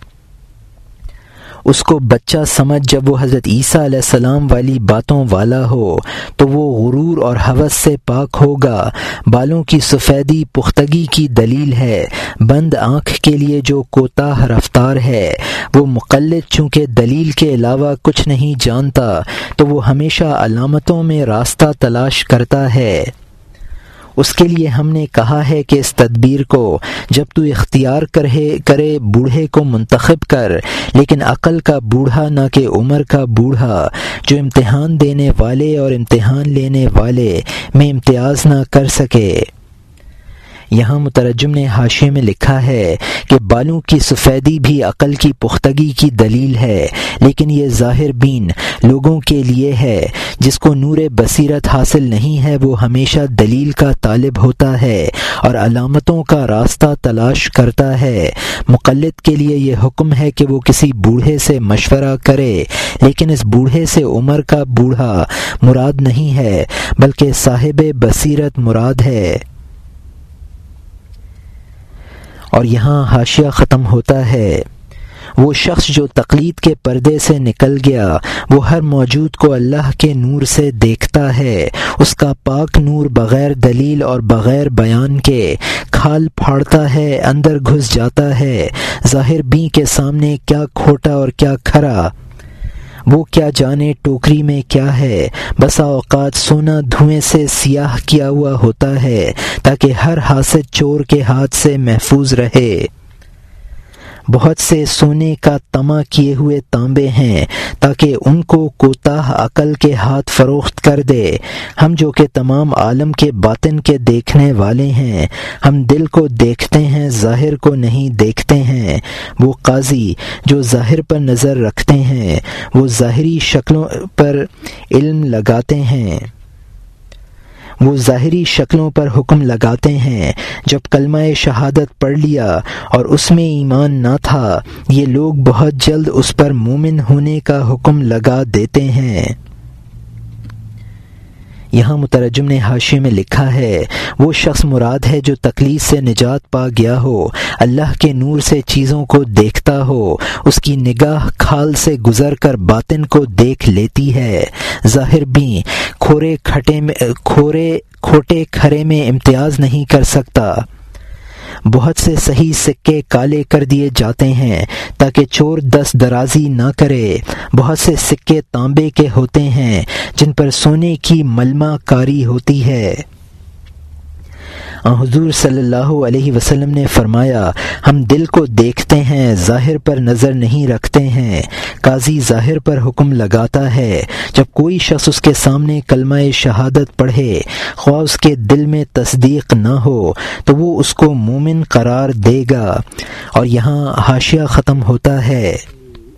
اس کو بچہ سمجھ جب وہ حضرت عیسیٰ علیہ السلام والی باتوں والا ہو تو وہ غرور اور ہوس سے پاک ہوگا۔ بالوں کی سفیدی پختگی کی دلیل ہے، بند آنکھ کے لیے جو کوتاہ رفتار ہے، وہ مقلد چونکہ دلیل کے علاوہ کچھ نہیں جانتا تو وہ ہمیشہ علامتوں میں راستہ تلاش کرتا ہے۔ اس کے لیے ہم نے کہا ہے کہ اس تدبیر کو جب تو اختیار کرے بوڑھے کو منتخب کر، لیکن عقل کا بوڑھا نہ کہ عمر کا بوڑھا، جو امتحان دینے والے اور امتحان لینے والے میں امتیاز نہ کر سکے۔ یہاں مترجم نے حاشیے میں لکھا ہے کہ بالوں کی سفیدی بھی عقل کی پختگی کی دلیل ہے، لیکن یہ ظاہر بین لوگوں کے لیے ہے۔ جس کو نور بصیرت حاصل نہیں ہے وہ ہمیشہ دلیل کا طالب ہوتا ہے اور علامتوں کا راستہ تلاش کرتا ہے۔ مقلد کے لیے یہ حکم ہے کہ وہ کسی بوڑھے سے مشورہ کرے، لیکن اس بوڑھے سے عمر کا بوڑھا مراد نہیں ہے بلکہ صاحب بصیرت مراد ہے۔ اور یہاں حاشیہ ختم ہوتا ہے، وہ شخص جو تقلید کے پردے سے نکل گیا وہ ہر موجود کو اللہ کے نور سے دیکھتا ہے، اس کا پاک نور بغیر دلیل اور بغیر بیان کے کھال پھاڑتا ہے، اندر گھس جاتا ہے۔ ظاہر بین کے سامنے کیا کھوٹا اور کیا کھرا، وہ کیا جانے ٹوکری میں کیا ہے۔ بسا اوقات سونا دھوئیں سے سیاہ کیا ہوا ہوتا ہے تاکہ ہر حاسد چور کے ہاتھ سے محفوظ رہے۔ بہت سے سونے کا طمع کیے ہوئے تانبے ہیں تاکہ ان کو کوتاہ عقل کے ہاتھ فروخت کر دے۔ ہم جو کہ تمام عالم کے باطن کے دیکھنے والے ہیں، ہم دل کو دیکھتے ہیں ظاہر کو نہیں دیکھتے ہیں۔ وہ قاضی جو ظاہر پر نظر رکھتے ہیں وہ ظاہری شکلوں پر علم لگاتے ہیں، وہ ظاہری شکلوں پر حکم لگاتے ہیں۔ جب کلمہ شہادت پڑھ لیا اور اس میں ایمان نہ تھا، یہ لوگ بہت جلد اس پر مومن ہونے کا حکم لگا دیتے ہیں۔ یہاں مترجم نے حاشیے میں لکھا ہے، وہ شخص مراد ہے جو تقلید سے نجات پا گیا ہو، اللہ کے نور سے چیزوں کو دیکھتا ہو، اس کی نگاہ کھال سے گزر کر باطن کو دیکھ لیتی ہے۔ ظاہر بین کھوٹے کھرے میں امتیاز نہیں کر سکتا۔ بہت سے صحیح سکے کالے کر دیے جاتے ہیں تاکہ چور دست درازی نہ کرے۔ بہت سے سکے تانبے کے ہوتے ہیں جن پر سونے کی ملمہ کاری ہوتی ہے۔ حضور صلی اللہ علیہ وسلم نے فرمایا ہم دل کو دیکھتے ہیں ظاہر پر نظر نہیں رکھتے ہیں۔ قاضی ظاہر پر حکم لگاتا ہے، جب کوئی شخص اس کے سامنے کلمہ شہادت پڑھے خواہ اس کے دل میں تصدیق نہ ہو تو وہ اس کو مومن قرار دے گا۔ اور یہاں حاشیہ ختم ہوتا ہے۔